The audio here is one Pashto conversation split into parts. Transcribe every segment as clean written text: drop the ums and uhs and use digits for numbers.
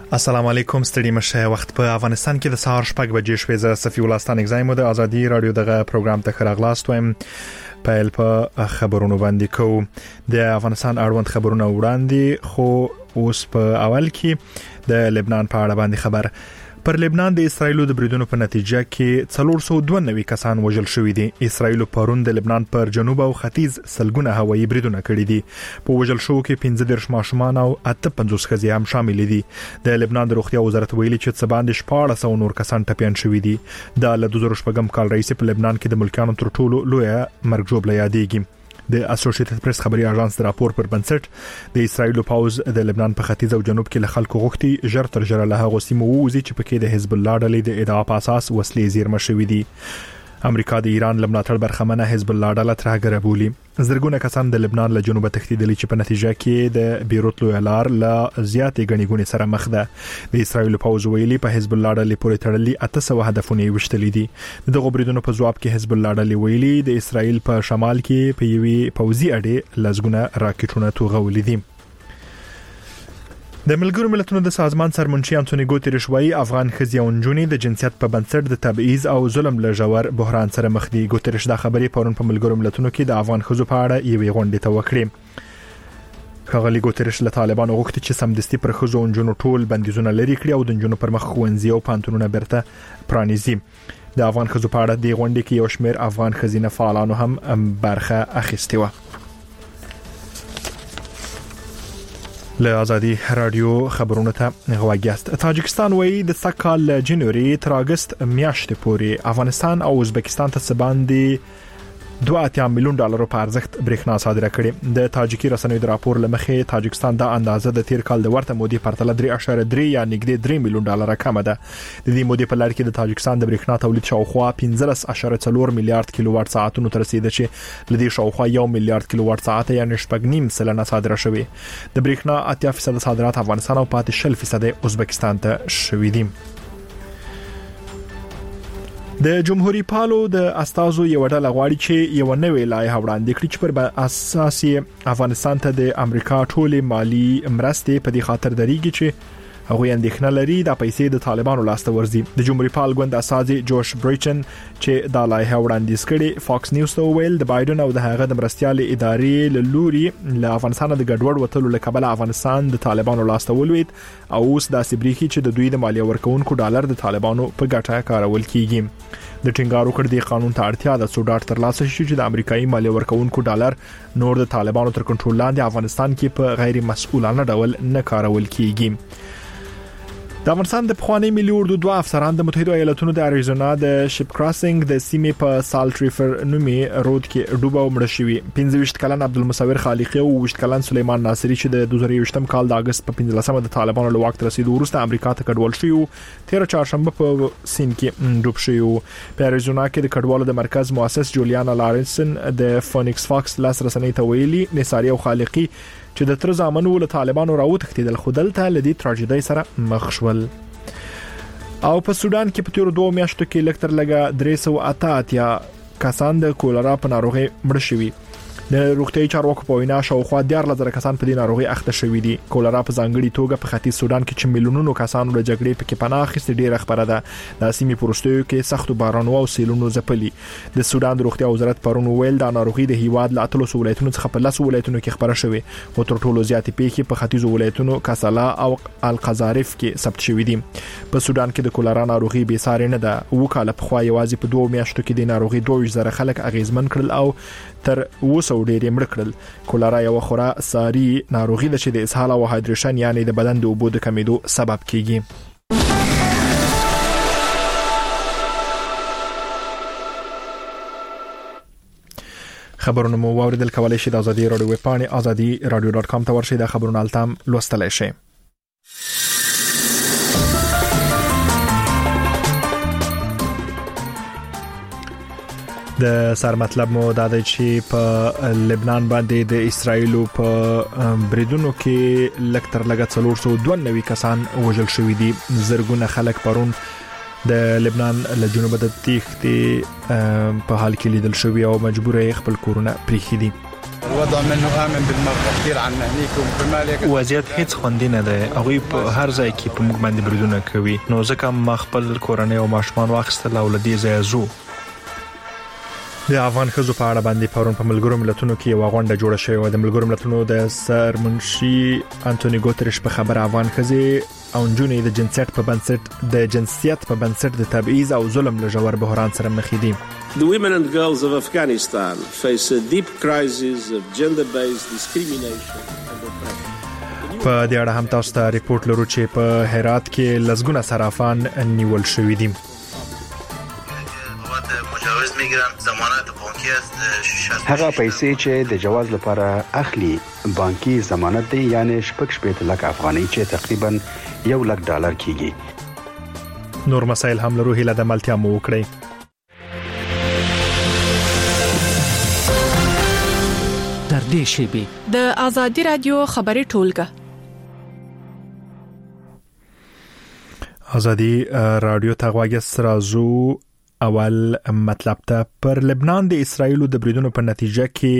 السلام علیکم ستړي مشه وخت په افغانستان کې د سهار شپږ بجې شوې ز صفي ولستان اگزایم د ازادي رادیو دغه پروګرام ته خراغلاست وایم په خبرونو باندې کو د افغانستان اړوند خبرونه وړاندې خو اوس په اول کې د لبنان په اړه باندې خبر پر لبنان د اسرایل د بریدونو په نتیجه کې 492 کسان وژل شوي دي. اسرایل پرون د لبنان پر جنوب او ختیځ سلګونه هوایي بریدونه کړي دي. په وژل شو کې 15 ماشومان او 58 ښځې هم شامل دي. د لبنان د روغتیا وزارت ویلي چې څه باندې 1400 نور کسان ټپيان شوي دي. د 2014 کال رئیس په لبنان کې د ملکانو تر ټولو لوی مرګ جوړه یادېږي. د اسوسییټډ پریس خبري اژانس د راپور پر بنسټ د اسرایل پاوز د لبنان په ختیځ او جنوب کې له خلکو غوښتي ژر تر ژره له هغه سیمو ووزي چې پکې د حزب الله ډلې د ادعا په اساس وسلې زیرمه شوې دي. امریکا د ایران لمناتړ برخمنه حزب الله ډله ترهګره بولي. زرګونه کسان د لبنان له جنوب تښتیدلي چې په نتیجه کې د بیروت لوی لار له زیاتې غنیګونې سره مخ ده. د اسرایل پاوز ویلي په حزب الله ډلې پورې تړلي 800 هدفونه وشتلې دي. دغه بریدونو په جواب کې حزب الله ډلې ویلي د اسرایل په شمال کې په یوې پوځي اډې لزګونه راکټونه توغولې دي. د ملګرو ملتونو د سازمان سرمنشي انټونی ګوتریش وايي افغان ښځې او نجونې د جنسیت په بنسټ د تبعیض او ظلم له ژور بحران سره مخ دي. ګوتریش دا خبرې پرون په ملګرو ملتونو کې د افغان ښځو په اړه یوې غونډې ته وکړې. ښاغلي ګوتریش له طالبانو غوښتي چې سمدستي پر ښځو او نجونو ټول بندیزونه لري کړي او د نجونو پر مخ ښوونځي او پانتونونه برته پرانیزي. د افغان ښځو په اړه د غونډې کې یو شمېر افغان ښځینه فعالانو هم برخه اخیستې و. له ازادي رادیو خبرونه ته غواګیاست. تاجکستان وایي د سکهال جنوري تر اگست میاشتې پورې افغانستان او ازبکستان ته سباندي 2.8 میلیون ډالر په ارزښت برېښنا صادره کړې. د تاجیکي رسنیو د راپور لمخې تاجکستان د اندازه د تیر کال د ورته مودې پرتله 3.3 یا نږدې 3 میلیون ډالر کم ده. د دې مودې په لړ کې د تاجکستان د برېښنا تولید شاوخوا 15.4 میلیارډ کیلو وات ساعتونو ته رسیدي چې لدې شاوخوا 1 میلیارډ کیلو وات ساعت یا 9.9% صادره شوې. د برېښنا 80% صادرات افغانستان او 5% ازبکستان ته شوې دي. د جمهوریت پالو د استازو یو ډله غواړي چې یو نوې لایحه وړاندې کړي چې پر اساس افغانستان ته د امریکا ټولې مالی مرستې په دې خاطر درېږي چې هغه اندېښنه لري د پیسې د طالبانو لاسته ورځي. د جمهوریت پال ګوند اساسي جوش بریچن چې د لایحه وړاندیز کړي فاکس نیوز ته ویل د بایدن او د هغه د مرستيال ادارې له لوري له افغانستان د ګډوډ وټلو له کبله افغانستان د طالبانو لاسته ولوید او اوس د سبریخي چې د دوی د مالیه ورکونکو ډالر د طالبانو په ګټه کارول کیږي. د ټینګارو کړ د قانون ته اړتیا د سوداټ تر لاسه شي چې د امریکایي مالیه ورکونکو ډالر نور د طالبانو تر کنټرول لاندې افغانستان کې په غیر مسؤلانه ډول نه کارول کیږي. د افغانستان د پخوانی ملي اردو دوه افسران د متحده ایالاتونو د اریزونا د شپ کراسینګ د سیمې په سالت ریفر نومي رود کې ډوبه او مړ شوی. 15 کلن عبدالمصور خالقی او 20 کلن سلیمان ناصری چې د 2020 کال د اگست په 15 د طالبانو له وخت رسیدو وروسته امریکا ته کډوال شوی. 13 چهارشنبه په سین کې ډوب شوی. په اریزونا کې د کډوالو د مرکز مؤسس جولیانا لارنسن د فونیکس فاکس لاس رسنۍ ته ویلي نثاری او خالقی چې د تر زامنو له طالبانو راوتښتیدل خودلته لدی تراژیدي سره مخ شول. او په سودان کې په تیر 2 میاشتو کې لکتر لګه 388 کسان د کولرا په ناروغي مړ شوي. د روغتیايي چارواکو په وینا شاوخوا 14,000 کسان په دې ناروغي اخته شوي دي. کولرا په ځانګړي توګه په ختیځ سودان کې چې میلیونونو کسانو له جګړې پکې پناه اخیستې ډیره خبره ده. د سیمې پروستیو کې سخت بارانو او سیلونو ځپلي. د سودان د روغتیا وزارت پرون ویل د ناروغي د هیواد له 3 ولایتونو څخه په 10 ولایتونو کې خبره شوې او تر ټولو زیاتې پیښې په ختیځ ولایتونو کاسالا او القذارف کې ثبت شوې دي. په سودان کې د کولرا ناروغي بې ساري نه ده. وکاله په خوا یوازې په 2 میاشتو کې د ناروغي 2000 خلک اغیزمن کړل او تر 200 ډېر مړ کړل. کولرا یو خورا ساري ناروغي ده چې د اسهال او هایدریشن یعنی د بدن د اوبو د کمیدو سبب کیږي. خبرونه مو واوریدل. کولای شئ د ازادي رادیو ویب پاڼه azadi.radio.com ته ورشئ د خبرونو التام لوستلای شئ. د سر مطلب مو دا دی چې په لبنان باندې د اسرایل په بریدونو کې لکتر لګا 492 کسان وژل شوي دي. زرګونه خلک پرون د لبنان له جنوب د تیښتې په حال کې لیدل شوی او مجبور خپل کورونه پریښي دي. الوضع منه آمن بالمرة كثير عنا هنيك وبمالك وضعیت هیڅ خوندي نه دی. هغوی په هر ځای کې په موږ باندې بریدونه کوي. نو ځکه ما خپل کورنۍ او ماشومان واخیستل او له دې ځایه ځو. د افغان ښځو په اړه باندې پرون په ملګرو ملتونو کې یو غونډه جوړه شوې و. د ملګرو ملتونو د سرمنشي انټونی ګوتریش په خبره افغان ښځې او نجونې د جنسیت په بنسټ د تبعیض او ظلم له ژور بحران سره مخ دي. The women and girls of Afghanistan face a deep crisis of gender-based discrimination and oppression. په دې اړه هم تاسو ته ریپورت لرو چې په هرات کې لسګونه صرافان نیول شوي دي. هغه پیسې چې د جواز لپاره اخلي بانکي ضمانت دی، یعنی 6.8 لک افغانۍ چې تقریبا $1,00,000 کیږي. نور مسائل هم لرو، هیله د ملتیا مو وکړئ. در دې شیبه د آزادي رادیو خبري ټولګه آزادي رادیو ته غواګس رازو اول مطلب ته پر لبنان د اسرایل د بریدونو په نتیجه کې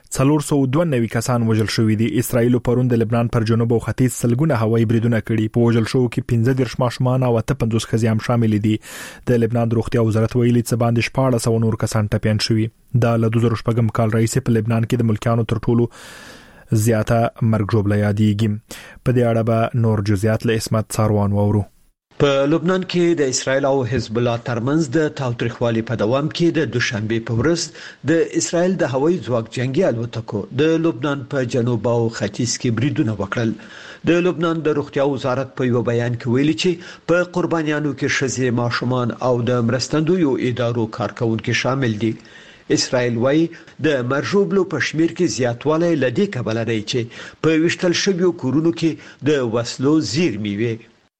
492 کسان وژل شوي دي. اسرایل پرون د لبنان پر جنوب او ختیځ سلګونه هوایي بریدونه کړي. په وژل شو کې 15 ماشومان او 50 ښځې هم شامل دي. د لبنان د روغتیا وزارت ویلي چې باندې 1400 نور کسان ټپيان شوي. دا له 2014 کال راهیسې په لبنان کې د ملکانو تر ټولو زیاته مرګ ژوبله یادېږي. په دې اړه به نور جزئیات له اسمت څاروان وورو. په لبنان کې د اسرایل او حزب الله ترمنځ د تاوتریخوالي په دوام کې د دوشنبه په ورځ د اسرایل د هوایي ځواک جنگي الوتکو د لبنان په جنوب او ختیځ کې بریدونه وکړل. د لبنان د روغتیا وزارت په یو بیان کې ویلي چې په قربانیانو کې ښځې، ماشومان او د مرستندویو ادارو کارکونکو شامل دي. اسرائیل وايي د مرجوبلو په شمیر کې زیاتوالی لدی کبل لري چې په وشتل شویو کورونو کې د وسلو زیرمې وي.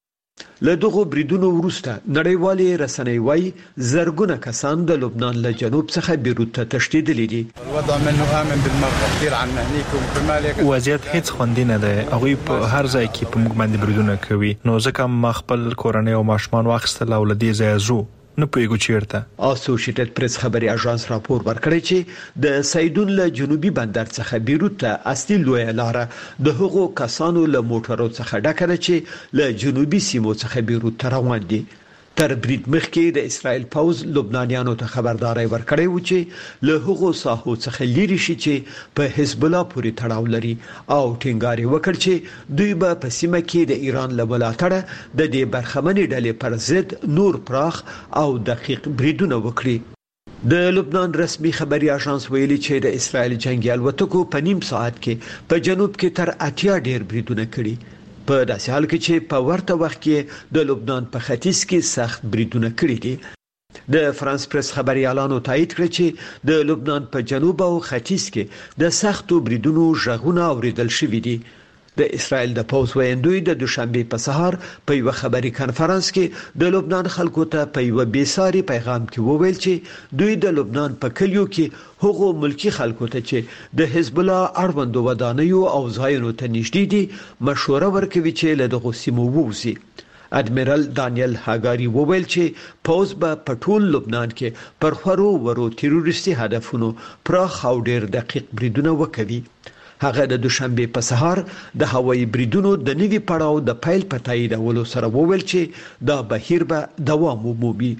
له دغه بریدونو وروسته نړیوالې رسنۍ وايي زرګونه کسان د لبنان له جنوب څخه بیروت ته تښتیدلي دي. الوضع منه آمن بالمرة كثير عنا هنيك وبمالك وضعیت هیڅ خوندي نه دی. هغوی په هر ځای کې په موږ باندې بریدونه کوي. نو ځکه ما خپل کورنۍ او ماشومان واخیستل او له دې ځایه ځو. نه پوهیږو چیرته. اسوسییټډ پریس خبري اژانس راپور ورکړی چې د سیدون له جنوبي بندر څخه بیروت ته اصلي لوی لاره د هغو کسانو له موټرو څخه ډکه چې له جنوبي سیمو څخه بیروت ته روان دي. تر برید مخکې د اسرائیل پوز لبنانیانو ته خبرداري ورکړی و چې له هغو ساحو څخه لري شي چې په حزب الله پورې تړاو لري او ټینګار وکړ چې دوی به په سیمه کې د ایران له ملاتړه د دې برخمنې ډلې پر ضد نور پراخ او دقیق بریدونه وکړي. د لبنان رسمي خبري اژانس ویلي چې د اسرائیل جنگي الوتکو په نیم ساعت کې په جنوب کې تر 80 ډیر بریدونه کړي. په داسې حال کې چې په ورته وخت کې د لبنان په ختیځ کې سخت بریدونه کړي دي. د فرانس پریس خبري اعلان تایید کړ چې د لبنان په جنوب او ختیځ کې د سختو بریدونو ژغونه اوریدل شوې دي. د اسرائیل د پوز ویندوی د دوشنبه په سهار په یو خبري کانفرنس کې د لبنان خلکو ته په یو بیساري پیغام کې وویل چې دوی د لبنان په کلیو کې هغو ملکی خلکو ته چې د حزب الله اړوند ودانیو او ځایونو ته نږدې دي مشوره ورکوي چې له دغه سیمو ووځي. ادمیرال دانیل هاګاری وویل چې پوز به په ټول لبنان کې پر خورو ورو تروریستي هدفونو پراخ او ډېر دقیق بریدونه وکوي. هغه د دوشنبه په سهار د هوایي بریدونو د نوي پړاو د پایل په تاییدولو سره وویل چې دا بهیر به دوام ومومي.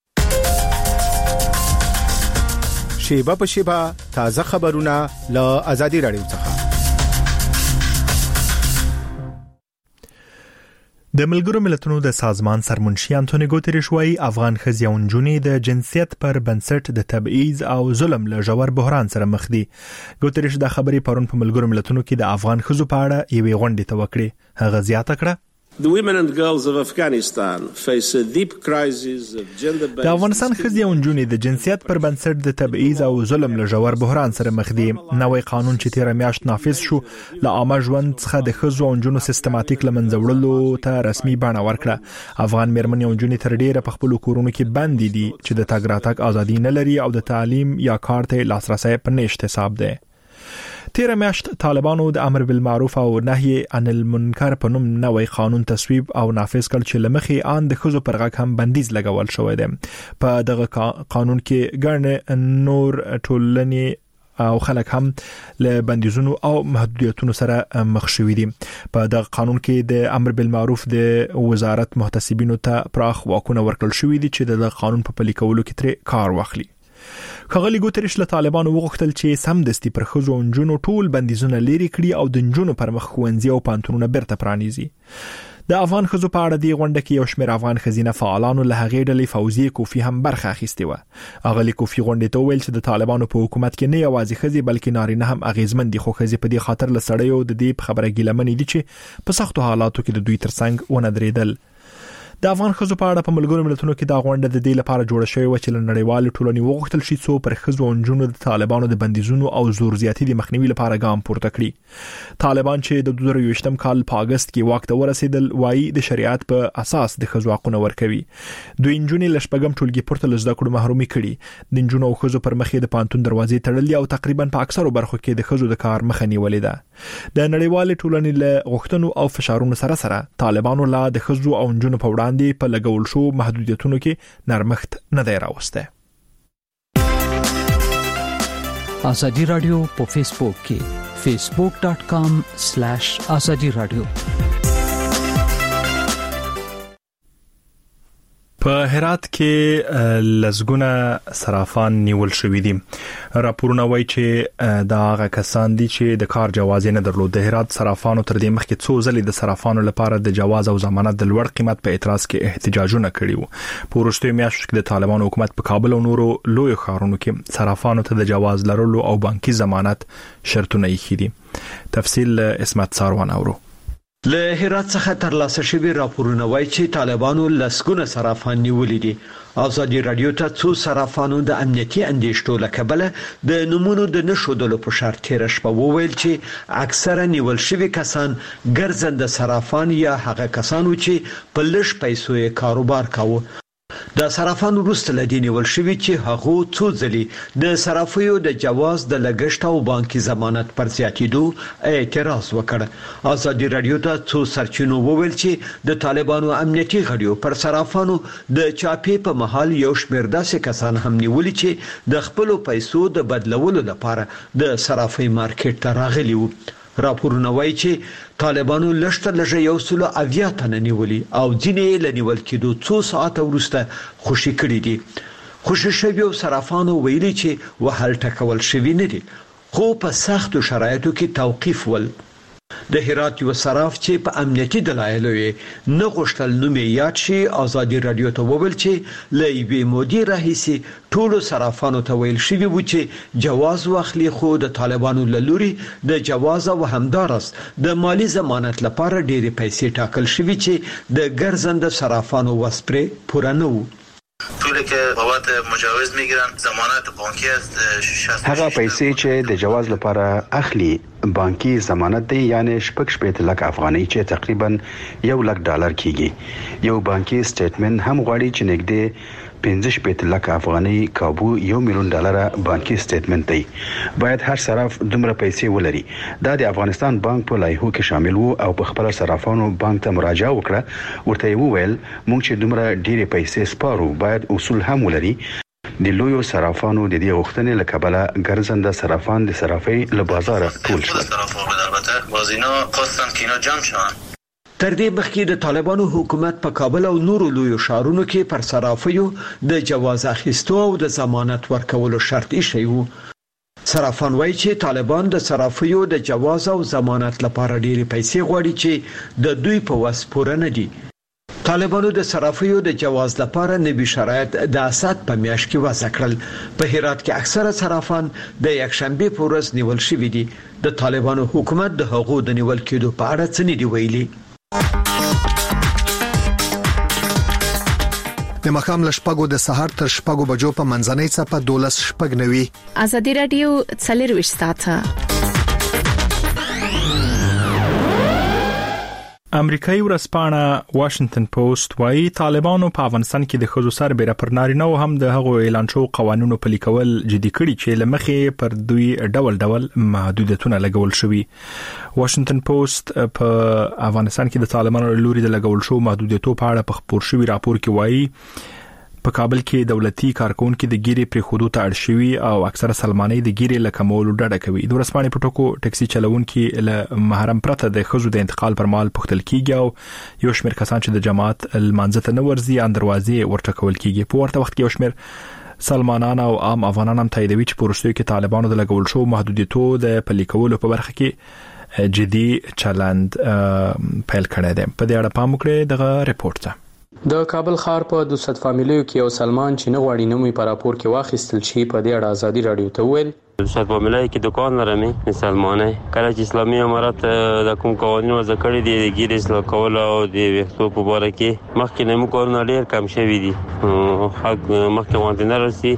شیبه په شیبه تازه خبرونه له آزادي رادیو څخه. د ملګرو ملتونو د سازمان سرمنشي انټونی ګوتریش وايي افغان ښځې او نجونې د جنسیت پر بنسټ د تبعیض او ظلم له ژور بحران سره مخ دي. ګوتریش دا خبرې پرون په ملګرو ملتونو کې د افغان ښځو په اړه یوې غونډې ته وکړې. هغه زیاته کړه The women and girls of Afghanistan face a deep crisis of gender-based. د افغانستان ښځې او نجونې د جنسیت پر بنسټ د تبعیض او ظلم له ژور بحران سره مخ دي. نوې قانون چې تیر میاشت نافذ شو له عامه ژوند څخه د ښځو او نجونو سیستماتیک لمنځه وړلو ته رسمي بڼه ورکړه. افغان مېرمنې او نجونې تر ډیره په خپل کورونو کې بندي دي چې د تګ راتګ ازادي نه لري او د تعلیم یا کار ته لاسرسي په نشته حساب ده. تیر میاشت طالبانو د امر بالمعروف او نهي عن المنکر په نوم نوې قانون تصویب او نافذ کړ چې لمخې ان د ښځو پر غږ هم بندیز لګول شوی دی. په دغه قانون کې ګڼ نور ټولنې او خلک هم له بندیزونو او محدودیتونو سره مخ شوي دي. په دغه قانون کې د امر بالمعروف د وزارت محتسبینو ته پراخ واکونه ورکړل شوي دي چې د قانون په پلي کولو کې تر کار واخلي. خغلی ګوتریش له طالبانو وغوښتل چې سمدستي پر ښځو او نجونو ټول بندیزونه لري کړي او د نجونو پر مخ ښوونځي او پانتونونه بیرته پرانیزي. د افغان ښځو په اړه دی غونډه کې یو شمېر افغان ښځینه فعالانو له هغې ډلې فوزیه کوفی هم برخه اخیستې وه. اغلی کوفی غونډې ته ویل چې د طالبانو په حکومت کې نه یوازې ښځې بلکې نارینه هم اغیزمن دي، خو ښځې په دې خاطر له سړیو د دې خبره ګیلمنې دي چې په سختو حالاتو کې د دوی ترڅنګ ونه درېدل. د افغان ښځو په اړه په ملګرو ملتونو کې دا غونډه د دې لپاره جوړه شوې و چې له نړیوال ټولنې وغوښتل شي څو پر ښځو او نجونو د طالبانو د بندیزونو او زور زیاتي د مخنیوي لپاره ګام پورته کړي. طالبان چې د 2023م کال په اگست کې واک ته ورسېدل وایي د شریعت په اساس د ښځو حقوق ورکوي. دوی نجونې له شپږم ټولګي پورته له زده کړو محرومي کړي. د نجونو او ښځو پر مخ د پانتون دروازې تړلې او تقریبا په اکثرو برخو کې د ښځو د کار مخه نیولې ده. د نړیوال ټولنې له غوښتنو او فشارونو سره سره طالبانو لا د ښځو او نجونو په وړاندې په لګول شو محدودیتونو کې نرمښت نه دی راوسته. ازادي رادیو په فیسبوک کې facebook.com/azadi radio. په هرات کې لزګونه صرافان نیول شوې دي. راپورونه وایي چې دا هغه کسان دي چې د کار جواز نه درلود. د هرات صرافانو تر دې مخکې څو ځلې د صرافانو لپاره د جواز او ضمانت د لوړ قیمت په اعتراض کې احتجاجونه کړي وو. په وروستیو میاشتو کې د طالبانو حکومت په کابل او نورو لوی ښارونو کې صرافانو ته د جواز لرلو او بانکي ضمانت شرطونه یې دي. تفصیل اسمت ساروان اورو. له هرات څخه ترلاسه شوی راپورونه وایي چې طالبانو لسګونه صرافان نیولې دي. ازادي رادیو ته څو صرافانو د امنیتي اندېښنو له کبله د نمونو د نشودلو په شرط تیر شپه وویل چې اکثره نیول شوی کسان ګرځنده صرافان یا هغه کسانو چې په لږ پیسو یې کاروبار کاوه. د صرافانو وروسته لدی نیول شوی چې هغه څو ځلې د صرافیو د جواز د لګښت او بانکي ضمانت پر زیاتېدو اعتراض وکړ. ازادي رادیو ته څو سرچینو وویل چې د طالبانو امنیتي غړیو پر صرافانو د چاپې په محل یو شمېر داسې کسان هم نیولي چې د خپل پیسو د بدلولو لپاره د صرافي مارکیټ ته راغلي وو. راپورونه وایي چې طالبانو لږ تر لږه 180 تنه نیولي او ځینې له نیول کېدو څو ساعته وروسته خوشي کړي دي. خوشي شویو صرافانو ویلي چې وهل ټکول شوي نه دي، خو په سختو شرایطو کې توقیف ول. د هرات یو صراف چې په امنیتي دلایلو یې نه غوښتل نوم یې یاد شي ازادي رادیو ته وویل چې له یوې مودې راهیسې ټولو صرافانو ته ویل شوي وو چې جواز واخلي، خو د طالبانو له لوري د جواز او همدارس د مالی ضمانت لپاره ډېرې پیسې ټاکل شوي چې د ګرځنده صرافانو وسپرې پوره نه وو. پولی که بابت مجوز میگیرن ضمانت بانکی است 60 هغه پیسې چې د جواز لپاره اخلي بانکي ضمانت دی، یعنی 6 لک افغانۍ چې تقریبا $1,00,000 کیږي. یو بانکي سټیټمنټ هم غواړي چې نږدې 15 لک افغانۍ کابو $1,000,000 بانکي سټیټمنټ دی. باید هر صراف دومره پیسې ولري. دا د افغانستان بانک په لایحو کې شامل وو او په خپل صرافانو بانک ته مراجعه وکړه. ورته وویل موږ چې دومره ډېرې پیسې سپارو باید اصول هم ولري. د لویو صرافانو د دې غوښتنې له کبله ګرځنده صرافان د صرافۍ له بازار ټول شول. تر دې مخکې د طالبانو حکومت په کابل او نورو لویو ښارونو کې پر صرافیو د جواز اخیستو او د ضمانت ورکولو شرط ایښی وو. صرافان وایي چې طالبان د صرافیو د جواز او ضمانت لپاره ډېرې پیسې غواړي چې د دوی په وس پوره نه دي. طالبانو د صرافیو د جواز لپاره نوي شرایط د اسات په میاشت کې وضع کړل. په هرات کې اکثره صرافان د یکشنبه په ورځ نیول شوي دي. د طالبانو حکومت د هغو د نیول کېدو په اړه څه نه دی ویلي. د مخام لشپګو د سحر تر شپګو بجو په منځنۍ صفه 12:90. ازادي رادیو 24 ساعته. امریکایي ورځپاڼه واشنگټن پوسټ وايي طالبانو په افغانستان کې د ښځو سربېره پر نارینه او هم د هغو اعلان شوو قوانینو پلي کول جدي کړي چې لمخې پر دوی ډول ډول محدودیتونه لګول شوي. واشنگټن پوسټ په افغانستان کې د طالبانو لوري د لګول شوو محدودیتونو په اړه په خبر شوی راپور کې وايي په کابل کې دولتي کارکونکو د ګیري پر خودو ته اړشوي او اکثره سلماني د ګیري لکمول ډډه کوي. د ورسپانې په ټکو ټاکسي چلوونکو له محرم پرته د خزو د انتقال پر مال پختل کیږي او یو شمېر کسان چې د جماعت المنځته نه ورزي ان دروازې ورټکول کیږي. په ورته وخت کې یو شمېر سلمانان او عام افغانان هم تاییدوي چې پروستوي کې طالبانو د لګول شو محدودیتو د پلي کولو په برخه کې جدي چلند پیل کړی دی. په دې اړه پام وکړئ دغه رپورت ته. د کابل ښار په 200 فامیلیو کې یو سلمان چې نه غواړي نومي په راپور کې واخیستل شي په دې اړه ازادي رادیو ته ویل 200 فامیلیو کې دکان لرم مسلمانه کله چې اسلامي امارات د کوم قوانینو وضع کړی دي د ګیر اصلاح کول او د وختو په اړه کې مخکې نه مو کارونه ډیر کم شوي دي حق مخکې وانت نه رسي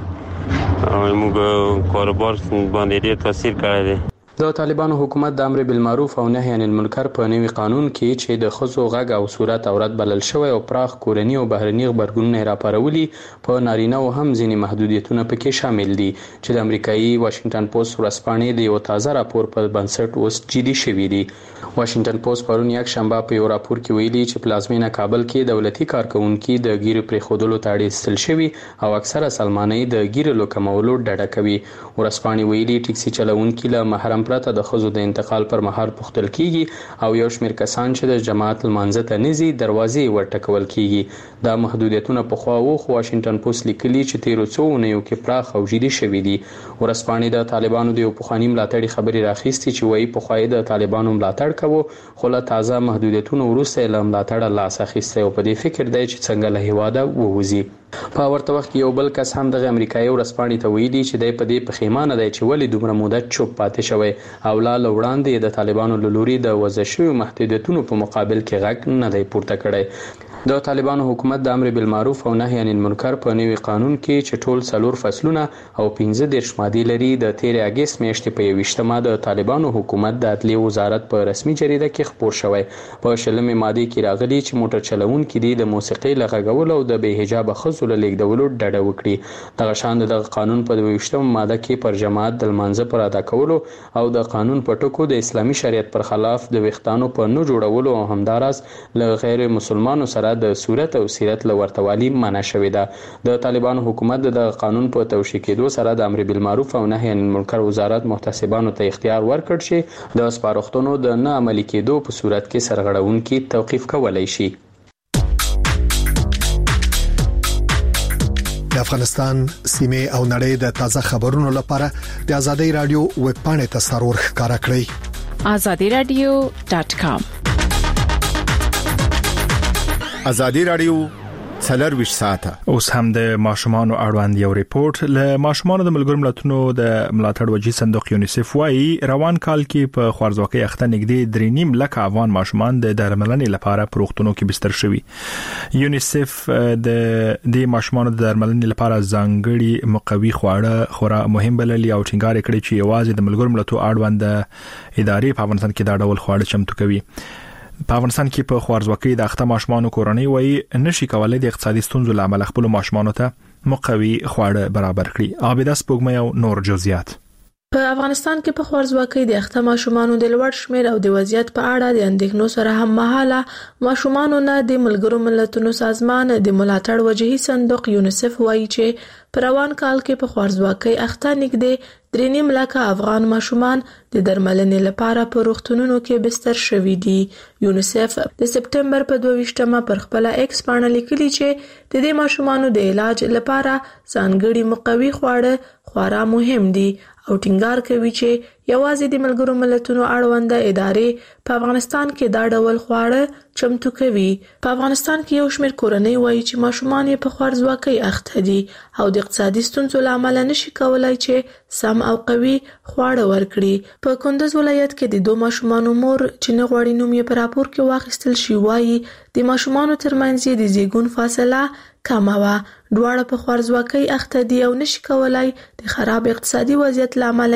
او موږ کاروبار باندې ډیر تاثیر کړی دی. د طالبانو حکومت د امر بالمعروف او نهي عن المنکر په نوي قانون کې چې د خزو غږ او صورت عورت بلل شوی او پراخ کورنی او بهرني خبرګونونه راپارولي په نارینه او هم ځینې محدودیتونه پکې شامل دي چې د امریکایي واشنگټن پوسټ ورځپاڼې د یو تازه راپور په بنسټ اوس جدي شوی دی. واشنگټن پوسټ پرون یک شنبه په یو راپور کې ویلي چې پلازمینه کابل کې دولتي کارکونکو د ګیرو پر خودلو ته اړیستل شوی او اکثره سلماني د ګیرو لوکمولو ډډه کوي. ورځپاڼې ویلي ټیکسي چلوونکو له محرم پرته د خزو د انتقال پر مهال پختل کیږي او یو شمېر کسان چې د جماعت المنځته نزي دروازې ورټکول کیږي. دا محدودیتونه په خوا و خو واشنگټن پوسټ لیکلي چې تیرو څو اونیو کې پراخ او جدي شوي دي. ورځپاڼې د طالبانو د یو پخوانی ملاتړي خبري راخیستي چې وایي په خوای د طالبانو ملاتړ کوي خو له تازه محدودیتونو وروسته له ملاتړ لاس اخیسته او په دې فکر دی چې څنګه له هیواده ووځي. په ورته وخت کې یو بل کس هم د امریکایي ورځپاڼې ته ویلي چې د پدې پخیمانه دی چې ولې دومره موده چوپ پاتې شوی او لا وړاندې د طالبانو له لوري د وضع شویو محدودیتونو په مقابل کې غږ نه دی پورته کړی. د طالبانو حکومت د امر بالمعروف او نهي عن المنکر په نوي قانون کې چې ټول 4 فصلونه او 15 ماده لري د 13 اگست میاشتې په 28مه د طالبانو حکومت د عدلیه وزارت په رسمي جریده کې خبر شوی. په شلمه ماده کې راغلي چې موټر چلوونکي د موسیقي لغږول او د بې حجاب خزو له لیکدولو ډډه وکړي. دغه شان د قانون په 28مه ماده کې پر جماعت د منځ پر ادا کولو او د قانون په ټکو د اسلامي شریعت پر خلاف د وختانو په نو جوړولو او همدارس له غیر مسلمانانو سره د صورت او سیرت لورتوالي منع شوې ده. د طالبانو حکومت د قانون په توشیح کېدو سره د امر بالمعروف او نهي عن المنکر وزارت محتسبانو ته اختیار ورکړ چې د سپارښتنو د نه عملي کېدو په صورت کې سرغړونکي توقيف کولای شي. د افغانستان سیمه او نړۍ د تازه خبرونو لپاره د آزادۍ رادیو ویب پاڼې ته سرور ښکارا کړئ azadiradio.com. آزادۍ رادیو څلرويش ساعته. اوس هم د ماشومان اړوند یو ریپورت له ماشومان د ملګرو ملتونو د ملاتړ وجې صندوق یونیسف وايي روان کال کې په خوارځواکۍ اخته نږدې 3.5 لک افغان ماشومان د درملنې لپاره په روغتونونو کې بستر شوي. یونیسف د ماشومان د درملنې لپاره ځانګړي مقوي خواړه خورا مهم بللي او ټینګار کړی چې یوازې د ملګرو ملتونو اړوند ادارې په افغانستان کې دا ډول خواړه چمتو کوي. په افغانستان کې په خوارځواکۍ د اخته ماشومان کورنۍ وایي نشي کولای د اقتصادي ستونزو لامل خپل ماشومان ته مقوي خواړه برابر کړي. عابده سپوږمۍ او نور جزئیات. په افغانستان کې په خوارځواکۍ د اخته ماشومان د لوړ شمیر او د وضعیت په اړه د اندېښنو سره هم مهاله ماشومان نه د ملګرو ملتونو سازمان د ملاتړ وجهي صندوق یونیسف وایي چې په روان کال کې په خوارځواکۍ اخته نږدې 3.5 لک افغان ماشومان د درملنې لپاره په روغتونونو کې بستر شوي دي. یونیسف د سپټمبر په 22مه پر خپل ایکس باندې لیکلي چې د دې ماشومانو د علاج لپاره ځانګړي مقوي خواړه خورا مهم دي او ټینګار کوي چې یوازې د ملګرو ملتونو اړوند ادارې په افغانستان کې دا ډول خواړه چمتو کوي. په افغانستان کې یو شمېر کورنۍ وایي چې ماشومان یې په خوارځواکۍ اخته دي او د اقتصادي ستونزو لامل نشي کولای چې سم او قوي خواړه ورکړي. په کندز ولایت کې د 2 ماشومان مور چې نه غواړي نوم یې په راپور کې واخیستل شي وایي د ماشومان ترمنځ د زیږون فاصله کمه وه. دواړه په خوارځواکۍ اخته دي او نشي کولای د خراب اقتصادي وضعیت لامل یې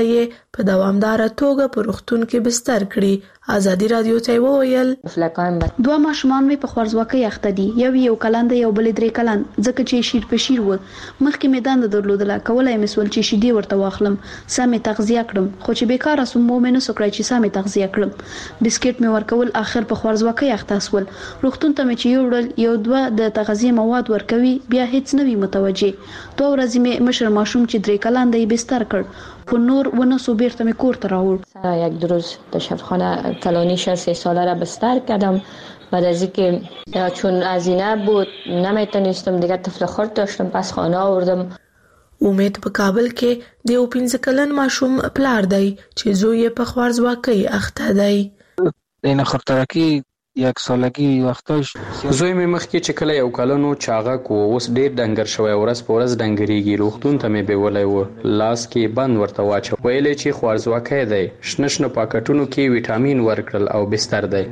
په دوامدار توګه په روغتون کې بستر کړي. ازادي رادیو ته وویل دوه ماشومان مې په خوارزواکۍ اخته دي، یو کلن دی یو بل 3 کلن، ځکه چې شیر په شیر و. مخکې مې دنده درلودله، کولای مې سول چې شیدې ورته واخلم، سمې تغذیه کړم، خو چې بیکاره سوم مې نه سکړای چې سمې تغذیه کړم. بسکټ مې ورکول، اخر په خوارزواکۍ اخته سول. روغتون ته مې چې یوړل، یو دوه د تغذیه مواد ورکوي، بیا هیڅ نه وی متوجه. 2 ورځې مې مشر ماشوم چې 3 کلن دی بستر کړ، په نور ونسو بیرته می کور ته راوړ. یک روز در شفاخانه کلانی 3 ساله را بستر کردم. بعد از اینکه چون هزینه بود نمیتونستم دیگه طفل خرد داشتم، پس خانه آوردم. امید په کابل کې د 15 کلن ماشوم پلار دی چې زوی په خوارزواکۍ اخته دی. این خرطرکی 1 سالگی وختاش زوی مې مخکې چې کله 1 کلنو چاغک و، اوس ډیر ډنګر شوی، ورځ په ورځ ډنګریږي. روغتون ته مې بیولای و، لاس کې بند ورته واچو، ویلې چې خوارزواکۍ دی. شنه پاکټونو کې ویټامین ورکړل او بستر دی.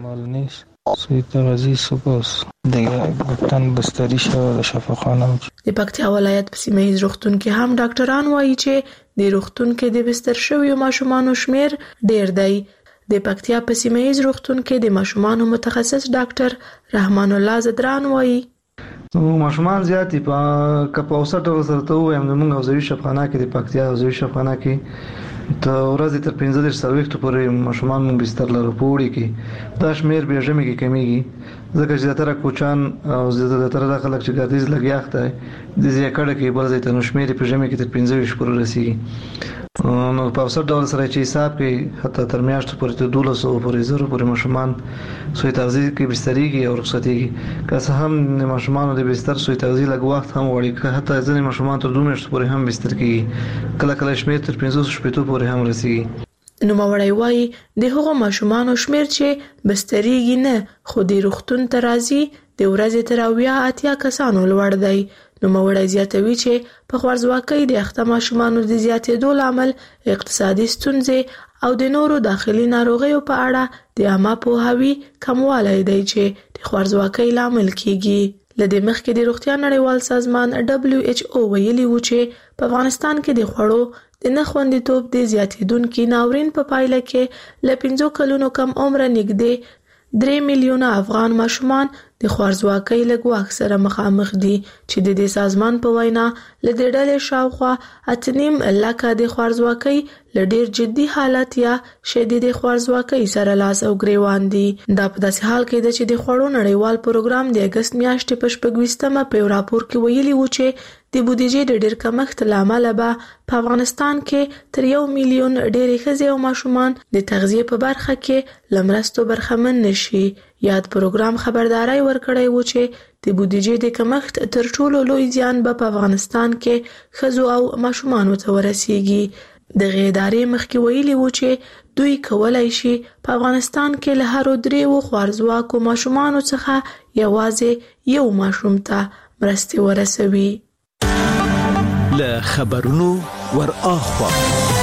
سوی تغذیه سپاس دیگه گفتن بستری شو شفاخانه. د پکتیا ولایت په سیمه ییز روغتون کې هم ډاکټران وایي چې د روغتون کې د بستر شویو ماشومانو شمیر ډیر دی. د پکتیا په سیمه ییز روغتون کې د ماشومانو متخصص ډاکټر رحمان الله زدران وایي ماشومان زیاتی په کپاوسه ډول سره ته وایم موږ حوزوي شفاخانه کې د پکتیا حوزوي شفاخانه کې ته ورځ تر 15 سرویخت پورې ماشومان موږ بستر لرو پوړي کې. دا شمیر به ژمي کې کمیږي ځکه چې زیاتره کوچان او زیاتره د خلک چې ګردیز لګیاخته د زیاکړه کې بل ځای ته نو شمیر په ژمي کې تر 15 پورې رسیږي. نو په اوسط ډول سره چې حساب کې حتی تر میاشتو پورې ته 1200 پورې زره پورې ماشومان سوی تغذیه کې بسترېږي او رخصتېږي. که څه هم د ماشومانو د بستر سوی تغذیه لږ وخت هم وړي، که حتی ځینې ماشومان تر 2 میاشتو پورې هم بستر کېږي، کله شمیر تر 500 شپېتو پورې هم رسیږي. نوموړی وایي د هغو ماشومانو شمیر چې بسترېږي نه خو د روغتون ته راځي د ورځې تر 80 کسانو لوړ دی. نوموړی زیاتوي چې په خوارزواکۍ د اخته ماشومانو د زیاتېدو لامل اقتصادي ستونزې او د نورو داخلي ناروغیو په اړه د عامه پوهاوي کموالی دی چې د خوارزواکۍ لامل کیږي. لدې مخکې د روغتیا نړیوال سازمان WHO ویلي و چې په افغانستان کې د خوړو د نه خوندیتوب د زیاتېدونکي ناورین په پایله کې له 5 کلونو کم عمره نږدې 3 میلیونه افغان ماشومان د خوارزواکۍ له ګواښ سره مخامخ دي چې د دې سازمان په وینا له دې ډلې شاوخوا 8.5 لکه د خوارزواکۍ له ډیر جدي حالت یا شدید خوارزواکۍ سره لاس او ګریوان دي. دا په داسې حال کې ده چې د خوړو نړیوال پروګرام د اگست میاشتې په 24مه په راپور کې ویلي و چې د بودیجې د ډیر کمښت له امله به په افغانستان کې تر 1 میلیون ډېرې ښځې او ماشومان د تغذیې په برخه کې له مرستو برخمن نشي. یاد پروګرام خبرداري ورکړی و چې د بودیجې د کمښت تر ټولو لوی زیان به په افغانستان کې ښځو او ماشومانو ته ورسیږي. د ادارې مخکې ویلي و چې دوی کولای شي په افغانستان کې له هر 3 خوارزواکو ماشومانو څخه یوازې یو ماشوم ته مرستې ورسوي. له خبرونو ور اخوا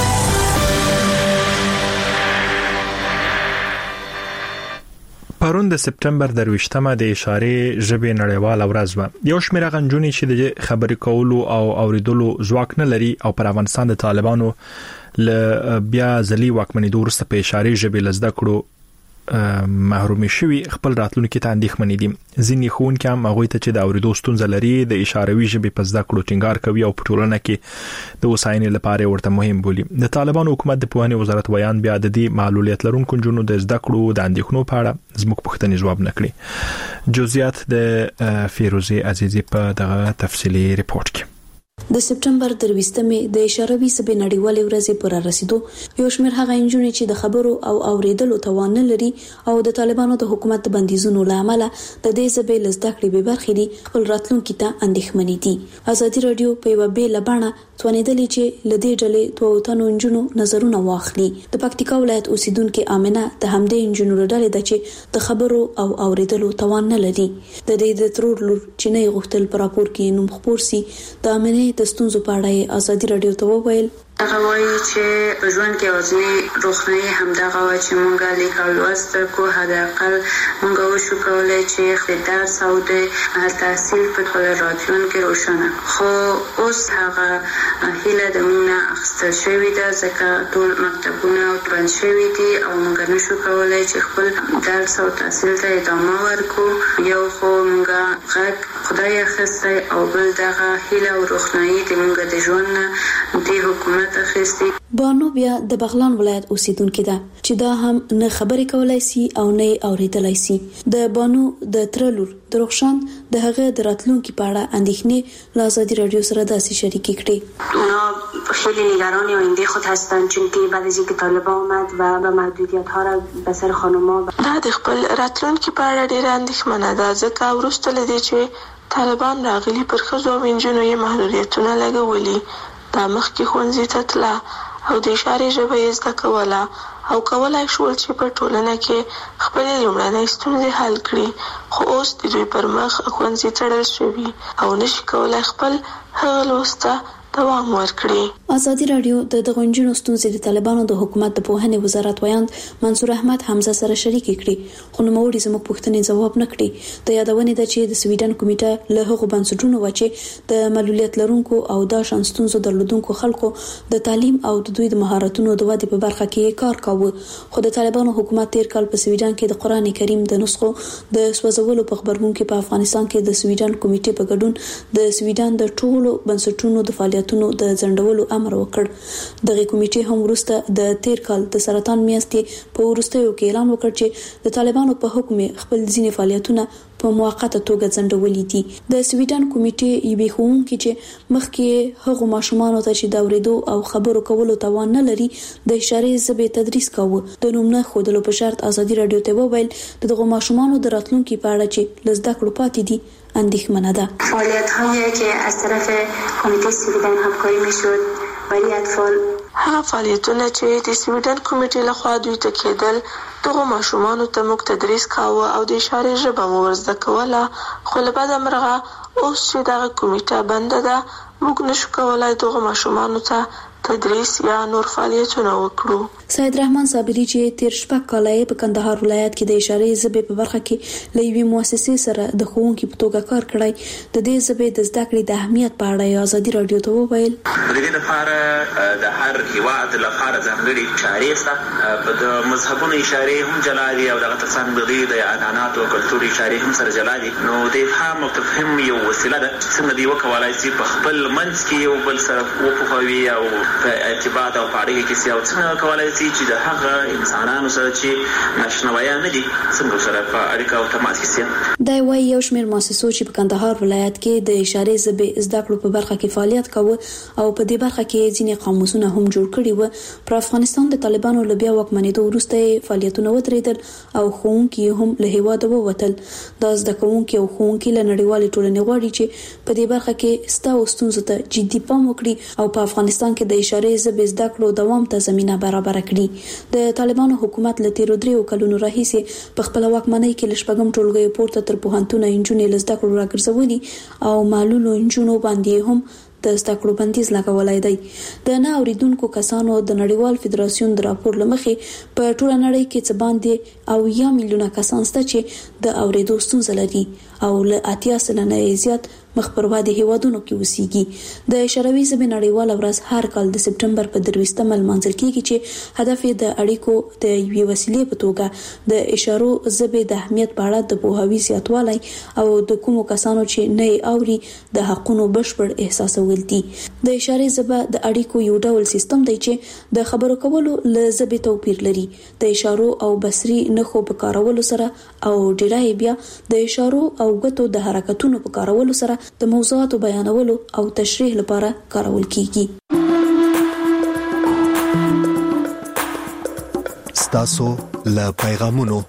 پرون د سپټمبر 23مه د اشارې ژبې نړیواله ورځ و. یو شمېر غنجونی چې د خبرې کولو او اوریدلو ځواک نه لري او پر افغانستان د طالبانو ل بیا ځلي واکمنۍ وروسته په اشارې ژبې لزده کړو محرومي شوي خپل راتلونکي ته اندېښمنې دي. ځینې ښوونکي هم هغوی ته چې د اوریدو ستونزه لري د اشاروي ژبې په زده کړو ټینګار کوي او په ټولنه کې د وساینې لپاره ورته مهم بولي. د طالبانو حکومت د پوهنې وزارت ویان بیا د دې معلولیت لرونکو نجونو د زده کړو د اندېښنو په اړه زموږ پوښتنې ځواب نه کړي. جزئیات د فیروزي عزیزي په دغه تفصیلي ریپورت کې. د سپټمبر 23مې د اشاروي ژبې نړیوالې ورځې پر رسیدو یو شمېر هغه نجونې چې د خبرو او اوریدلو توان نه لري او د طالبانو د حکومت د بندیزونو له امله د دې ژبې له زده کړې بې برخې دي خپل راتلونکي ته اندېښمنې دي. ازادي رادیو په یوه بېله بڼه توانېدلې چې له دې ډلې 2 تنو نجونو نظرونه واخلي. د پکتیکا ولایت اوسیدونکې آمنه د همدې نجونو له ډلې ده چې د خبرو او اوریدلو توان نه لري. د دې د ترور لور چې نه غوښتل په راپور کې نوم خپور سي د آمنه د ستونزو په اړه ازادي رادیو ته وویل هغه وایي چې په ژوند کې یوازینی روښنایي همدغه وه چې مونږ لیک او لوست کو حداقل مونږ وشو کولی چې د درس او د تحصیل په خپل راتلونکي روښانه خو اوس هغه هیله د مونږ نه اخیستل شوې ده ځکه ټول مکتبونه بند شوي دي او مونږ نشو کولی چې خپل درس او تحصیل ته ادامه ورکړو. یو خو مونږ غږ خدای اخیستی او بل دغه هیله او روښنایي د مونږ د ژوند نه د حکومت اخیستی. بانو بیا د بغلان ولایت اوسیدونکې ده چې دا هم نه خبرې کولای سي او نه اوریدلای سي. د بانو د ترلور دروښان د هغه د راتلونکي په اړه اندېښنې له آزادی رادیو سره داسې شریکې کړې. اونا خیلی نگران آینده خود هستند چون که بعد از اینکه طالبان آمد و محدودیت ها را به سر خانم‌ها دا د خپل راتلونکي په اړه ډېره اندېښمنه ده ځکه وروسته له دې چې طالبان راغلي پر ښځو او نجونو یې محدودیتونه لګولي. دا مخکې ښوونځي ته تله او د اشارې ژبه یې زده کوله او کولای شول چې په ټولنه کې خپلې لومړنۍ ستونزې حل کړي، خو اوس د دوی پر مخ ښوونځي تړل شوي او نشي کولای خپل هغه لوست ته دوام ورکړي. آزادی رادیو د دغو نجونو ستونزې د طالبانو د حکومت د پوهنې وزارت ویاند منصور احمد حمزه سره شریکې کړي، خو نوموړي زموږ پوښتنې ځواب نه کړي. د یادونې ده چې د سویډن کمیټه له هغو بنسټونو و چې د معلولیت لرونکو او دا شان ستونزو درلودونکو خلکو د تعلیم او د دوی د مهارتونو د ودې په برخه کې کار کاوه. خو د طالبانو حکومت تیر کال په سویډن کې د قرآن کریم د نسخو د سوځولو په خبرګون کې په افغانستان کې د سویډن کمیټې په ګډون د سویډن د ټولو بنسټونو د فعالیتونو د ځنډولو امر وکړ. دغه کمیټې هم وروسته د تیر کال د سرطان میاشتې په وروستیو کې اعلان وکړ چې د طالبانو په حکم خپل ځینې فعالیتونه په موقته توګه ځنډولي دي. د سویډن کمیټې یوې ښوونکي چې مخکې هغو ماشومانو ته چې د اورېدو او خبرو کولو توان نه لري د اشارې ژبې تدریس کاوه، د نوم نه ښودلو په شرط آزادي رادیو ته وویل د دغو ماشومانو د راتلونکي په اړه چې له زده کړو پاتې دي اندېښمنه ده. فعالیت‌هایی که از طرف کمیته سویدن همکاری می‌شد برای اطفال هغه فعالیتونه چې د سویډن کمیټې لخوا دوی ته کېدل دغو ماشومانو ته موږ تدریس کاوه او د اشارې ژبه مو ورزده کوله، خو له بده مرغه اوس چې دغه کمیټه بنده ده موږ نشو کولای دغو ماشومانو ته تدریس یا نور فعالیتونه وکړو. سید رحمان صابری چې تیر شپږ کاله په کندهار ولایت کې د اشارې ژبې په برخه کې له یوې مؤسسې سره د ښوونکي په توګه کار کړی، د دې ژبې د زده کړې د اهمیت په اړه آزادي رادیو ته وویل. د دې لپاره د هر هیواد لپاره ځانګړي اشارې شته، په د مذهبونو اشارې هم جلا دي او دغه ترڅنګ د عنعناتو او کلتوري اشارې هم سره جلا دي. نو د افهام او تفهیم یو وسیله ده چې څنګه دی وکولای شي په خپل منځ کې یو بل سره وپوهوي او په ارتباط او په اړیکه کې سیاو څنګه کولای شي چې د هغه انسانانو سره چې ناشنوایان نه دي څنګه سره په اړیکه او تماس کې سي. دا وايي یو شمېر مؤسسو چې په کندهار ولایت کې د اشارې ژبې زده کړو په برخه کې فعالیت کاوه او په دې برخه کې ځینې قاموسونه هم جوړ کړي وو. پر افغانستان د طالبانو له بیا واکمنېدو وروسته فعالیتونه ودرېدل او ښوونکي هم له هیواده ووتل. دا زده کوونکي او ښوونکي له نړیوالې ټولنې غواړي چې په دې برخه کې ستاسو ستونزو ته جدي پام وکړي او په افغانستان کې د اشارې ژبې زده کړو دوام ته زمينه برابر کړي. د طالبانو حکومت له تیرو 3 کلونو راهیسې په خپل واکمنۍ کې لشپږم ټولګي پورته تر پوهنتون انجونې لزده کړو راګرځولي او معلولو انجونو باندې هم د زده کړو بندیز لګولای دی. د نه اوریدونکو کسانو د نړیوال فدراسیون د راپور لمخې په ټوله نړۍ کې څه باندې او 1 میلیونه کسان شته چې د اوریدو ستونزه لري او له 80 سلنه زیات مخ پر وادي هیوادونو کې اوسېږي. د شوروي ژبې نړیواله ورځ هر کال د سپټمبر په 23 لمانځل کیږي چې هدف یې د اړیکو د یوې وسیلې په توګه د اشارو ژبې د اهمیت په اړه د پوهاوي زیاتوالی او د کومو کسانو چې نه اوري د حقونو بشپړ احساسول دي. د اشارې ژبه د اړیکو یو ډول سیستم دی چې د خبرو کولو له ژبې توپیر لري. د اشارو او بصري نښو په کارولو سره او ډیری بیا د اشارو او غوټو د حرکتونو په کارولو سره د موضوعاتو بیانولو او تشریح لپاره کارول کیږي. ستاسو له پیغامونو.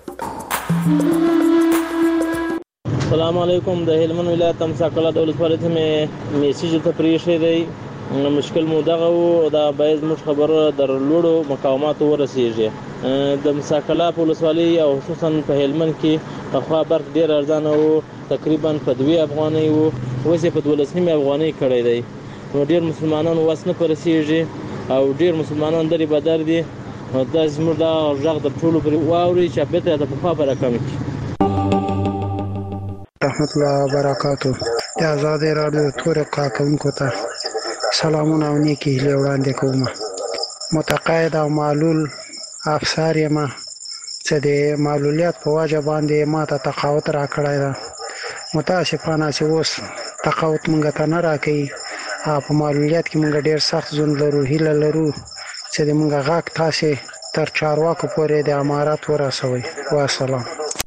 السلام علیکم. د هلمند ولایت تمساقلا دولت ولایت مې میسیج ته پریښی دی. مشکل مو دغه و دا باید موږ خبره در لوړو مقاماتو ورسیږي. د مساقلا په ولسوالۍ او خصوصا په هلمند کې پخوا برق ډیر ارزانه و، تقریبا په 2 افغانۍ و، اوس په 12 افغانۍ کړی دی. نو ډیر مسلمانانو واس نه پرسیږي او ډیر مسلمانان درې بدر دي. دا زموږ دا ژغ د ټولو پر واوري چې بیرته د پخوا پر رقم کی. رحمت الله وبرکاتہ. د آزادۍ رادیو تور کارکونکو ته سلامونه او نیکی هیلې وړاندې کوم. متقاعد او معلول افسر یم چې د معلولیت په وجه باندې ماته تقاعد راکړی ده. متاسفانه چې اوس تقاعد مونږ ته نه راکوي. په معلولیت کې مونږ ډېر سخت ژوند لرو. هیله لرو چې د مونږ غږ تاسې تر چارواکو پورې د امارات ورسوي. والسلام.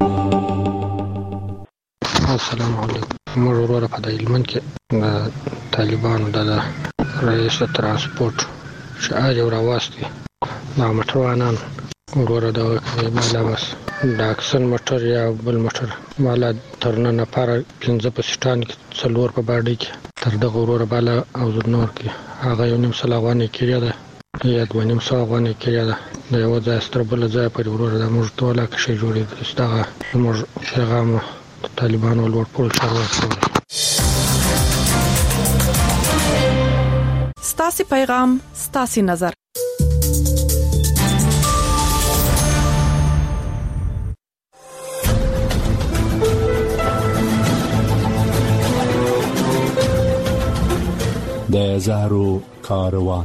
السلام علیکم. موږ وروره په هلمند کې د طالبانو د رئیس ترانسپورت چې یو راواستي دا موټروانان وروره دغه کوي بالا بس د اکسن موټر یا بل موټر بالا تر نن لپاره 15 په سټان کې 4 په باډي کې تر دغه وروره بالا او نور کې هغه یو نیم سل افغانۍ کېږي ده یا 2.5 افغانۍ کېږي ده. د یو ځای ستر بل ځای پر وروره د موږ ټوله کې شي جوړې دغه موږ پیغام طالبانو لوړ پول چارواکي. ستاسي پیغام ستاسي نظر. د زهرو کاروان.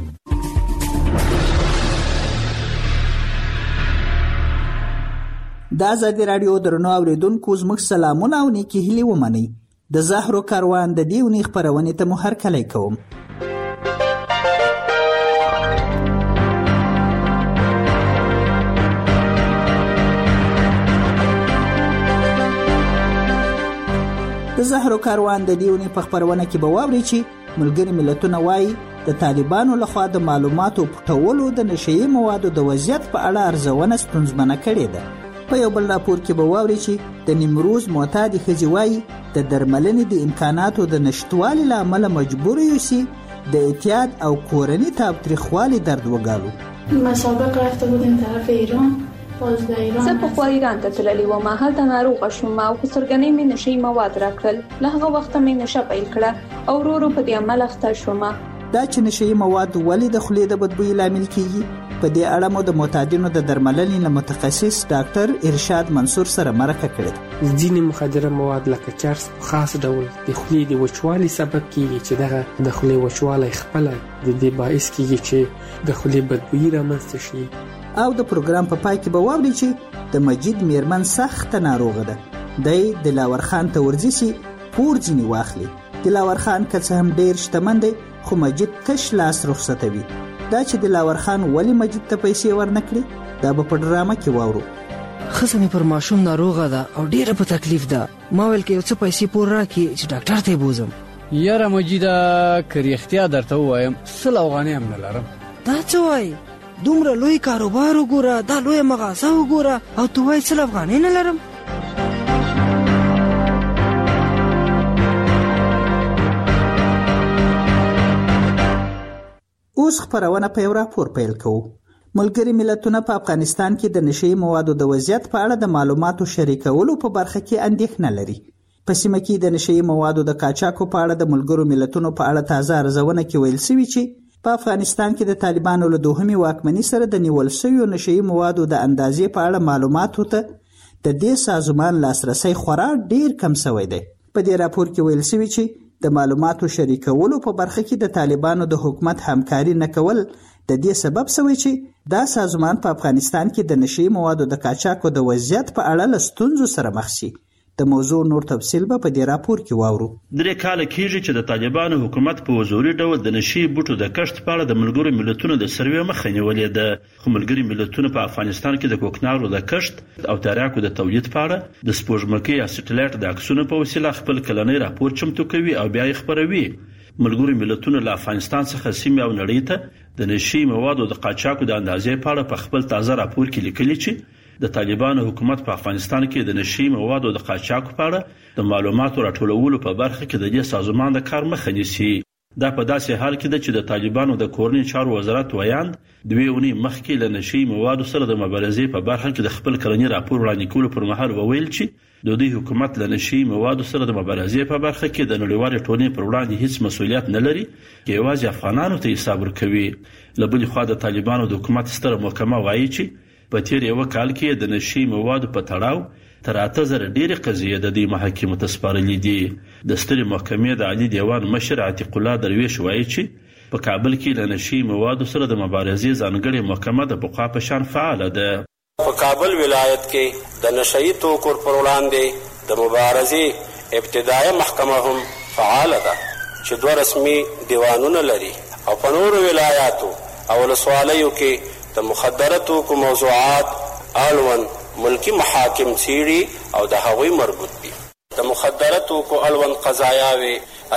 د آزادۍ راډیو درنو اوریدونکو زموږ سلامونه او نیکی هیلې ومنئ. د زهرو کاروان د دې اونۍ خپرونې ته مو هرکلی کوم. د زهرو کاروان د دې اونۍ په خپرونه کې به واورئ چې ملګري ملتونه وایي د طالبانو لخوا د معلوماتو پټولو د نشهیي موادو د وضعیت په اړه ارزونه ستونزمنه کړې ده. په یو بل راپور کې به واورئ چې د نیمروز معتادې ښځې وایي د درملنې د امکاناتو د نشتوالي له امله مجبور یوسي د اعتیاد او کورني تاوتریخوالي درد وګالو. مسابق رفته بودیم طرف ایران. زه پخوا ایران ته تللی وم. هلته ناروغه شوم او په سرګنۍ مې نشهیي مواد راکړل. له هغه وخته مې نشه پیل کړه او ورو ورو په دې عمل اخته شوم. دا چې نشهیي مواد ولې د خولې د بدبویي لامل کیږي، په دې اړه مو د معتادینو د درملنې له متخصص ډاکټر ارشاد منصور سره مرکه کړې ده. ځینې مخدره مواد لکه چرس په خاص ډول د خولې د وچوالي سبب کیږي چې دغه د خولې وچوالی خپله د دې باعث کیږي چې د خولې بدبویي رامنځته شي. او د پروګرام په پای کې به واورئ چې د مجید میرمن سخت ناروغه ده. دی دلاور خان ته ورځي چې پور ځینې واخلي. دلاور خان که څه هم ډیر شتمن دی خو مجید تش لاس رخصتوي. دا چې دلاور خان ولی مجید ته پیسې ورنکړي دا به په ډرامه کې واورو. ښځه مې پر ماشوم ناروغه ده او ډیره په تکلیف ده. ما ویل کې یو څه پیسې پور راکړي چې ډاکټر ته یې بوزم. یاره مجیده که رښتیا درته ووایم 100 افغانۍ هم نه لرم. دا څه وایي؟ دومره لوی کاروبار وګوره، دا لوی مغازه وګوره او تو وایي 100 افغانۍ نه لرم. اوس خپرونه په یو راپور پیل کوو. ملګري ملتونه په افغانستان کې د نشهیي موادو د وضعیت په اړه د معلوماتو شریکولو په برخه کې اندېښنه لري. په سیمه کې د نشهیي موادو د قاچاقو په اړه د ملګرو ملتونو په اړه تازه ارزونه کې ویل شوي چې په افغانستان کې د طالبانو له دوهمې واکمنۍ سره د نیول شویو نشهیي موادو د اندازې په اړه معلوماتو ته د دې سازمان لاسرسی خورا ډیر کم شوی دی. په دې راپور کې ویل شوي چې د معلوماتو شریکولو په برخه کې د طالبانو د حکومت همکاري نه کول د دې سبب شوی چې دا سازمان په افغانستان کې د نشهیي موادو د قاچاقو د وضعیت په اړه له ستونزو سره مخ شي. د موضوع نور تفصیل به په دې راپور کې واورو. 3 کال کېږي چې د طالبانو حکومت په وزوري ډول د نشهیي بوټو د کښت په اړه د ملګرو ملتونو د سروې مخه نیولې ده. خو ملګري ملتونه په افغانستان کې د کوکنارو د کښت او تریاکو د تولید په اړه د سپوږمکۍ یا سټلایټ د عکسونو په وسیله خپل کلنی راپور چمتو کوي او بیا یې خپروي. ملګري ملتونه له افغانستان څخه سیمه او نړۍ ته د نشهیي موادو د قاچاقو د اندازې په اړه په خپل تازه راپور کې لیکلي چې د طالبانو حکومت په افغانستان کې د نشهیي موادو د قاچاقو په اړه د معلوماتو راټولولو په برخه کې د دې سازمان د کار مخه نیسي. دا په داسې حال کې ده چې د طالبانو د کورنۍ چارو وزارت ویاند 2 اونۍ مخکې له نشهیي موادو سره د مبارزې په برخه کې د خپل کلنی راپور وړاندې کولو پر مهال وویل چې د دوی حکومت له نشي موادو سره د مبارزې په برخه کې د نړیوالې ټولنې پر وړاندې هیڅ مسؤلیت نه لري چې یوازې افغانانو ته حساب ورکوي. له بلې خوا د طالبانو د حکومت ستره محکمه وایي چې په تیر یو کال کې د نشي موادو په تړاو تر 8000 ډېرې قضیې د دې محکمې ته سپارلې دي. د سترې محکمې د عالی دیوان مشر عتیق الله درویش وایي چې په کابل کې له نشي موادو سره د مبارزې ځانګړې محکمه د پخوا په شان فعاله ده. په کابل ولایت کې د نشئی توکو پر وړاندې د مبارزې ابتدایي محکمه هم فعاله ده چې 2 رسمي دیوانونه لري او په نورو ولایاتو او ولسوالیو کې د مخدره توکو موضوعات اړوند ملکی محاکم څیړي او د هغوی مربوط دي. د مخدره توکو اړوند قضایاوې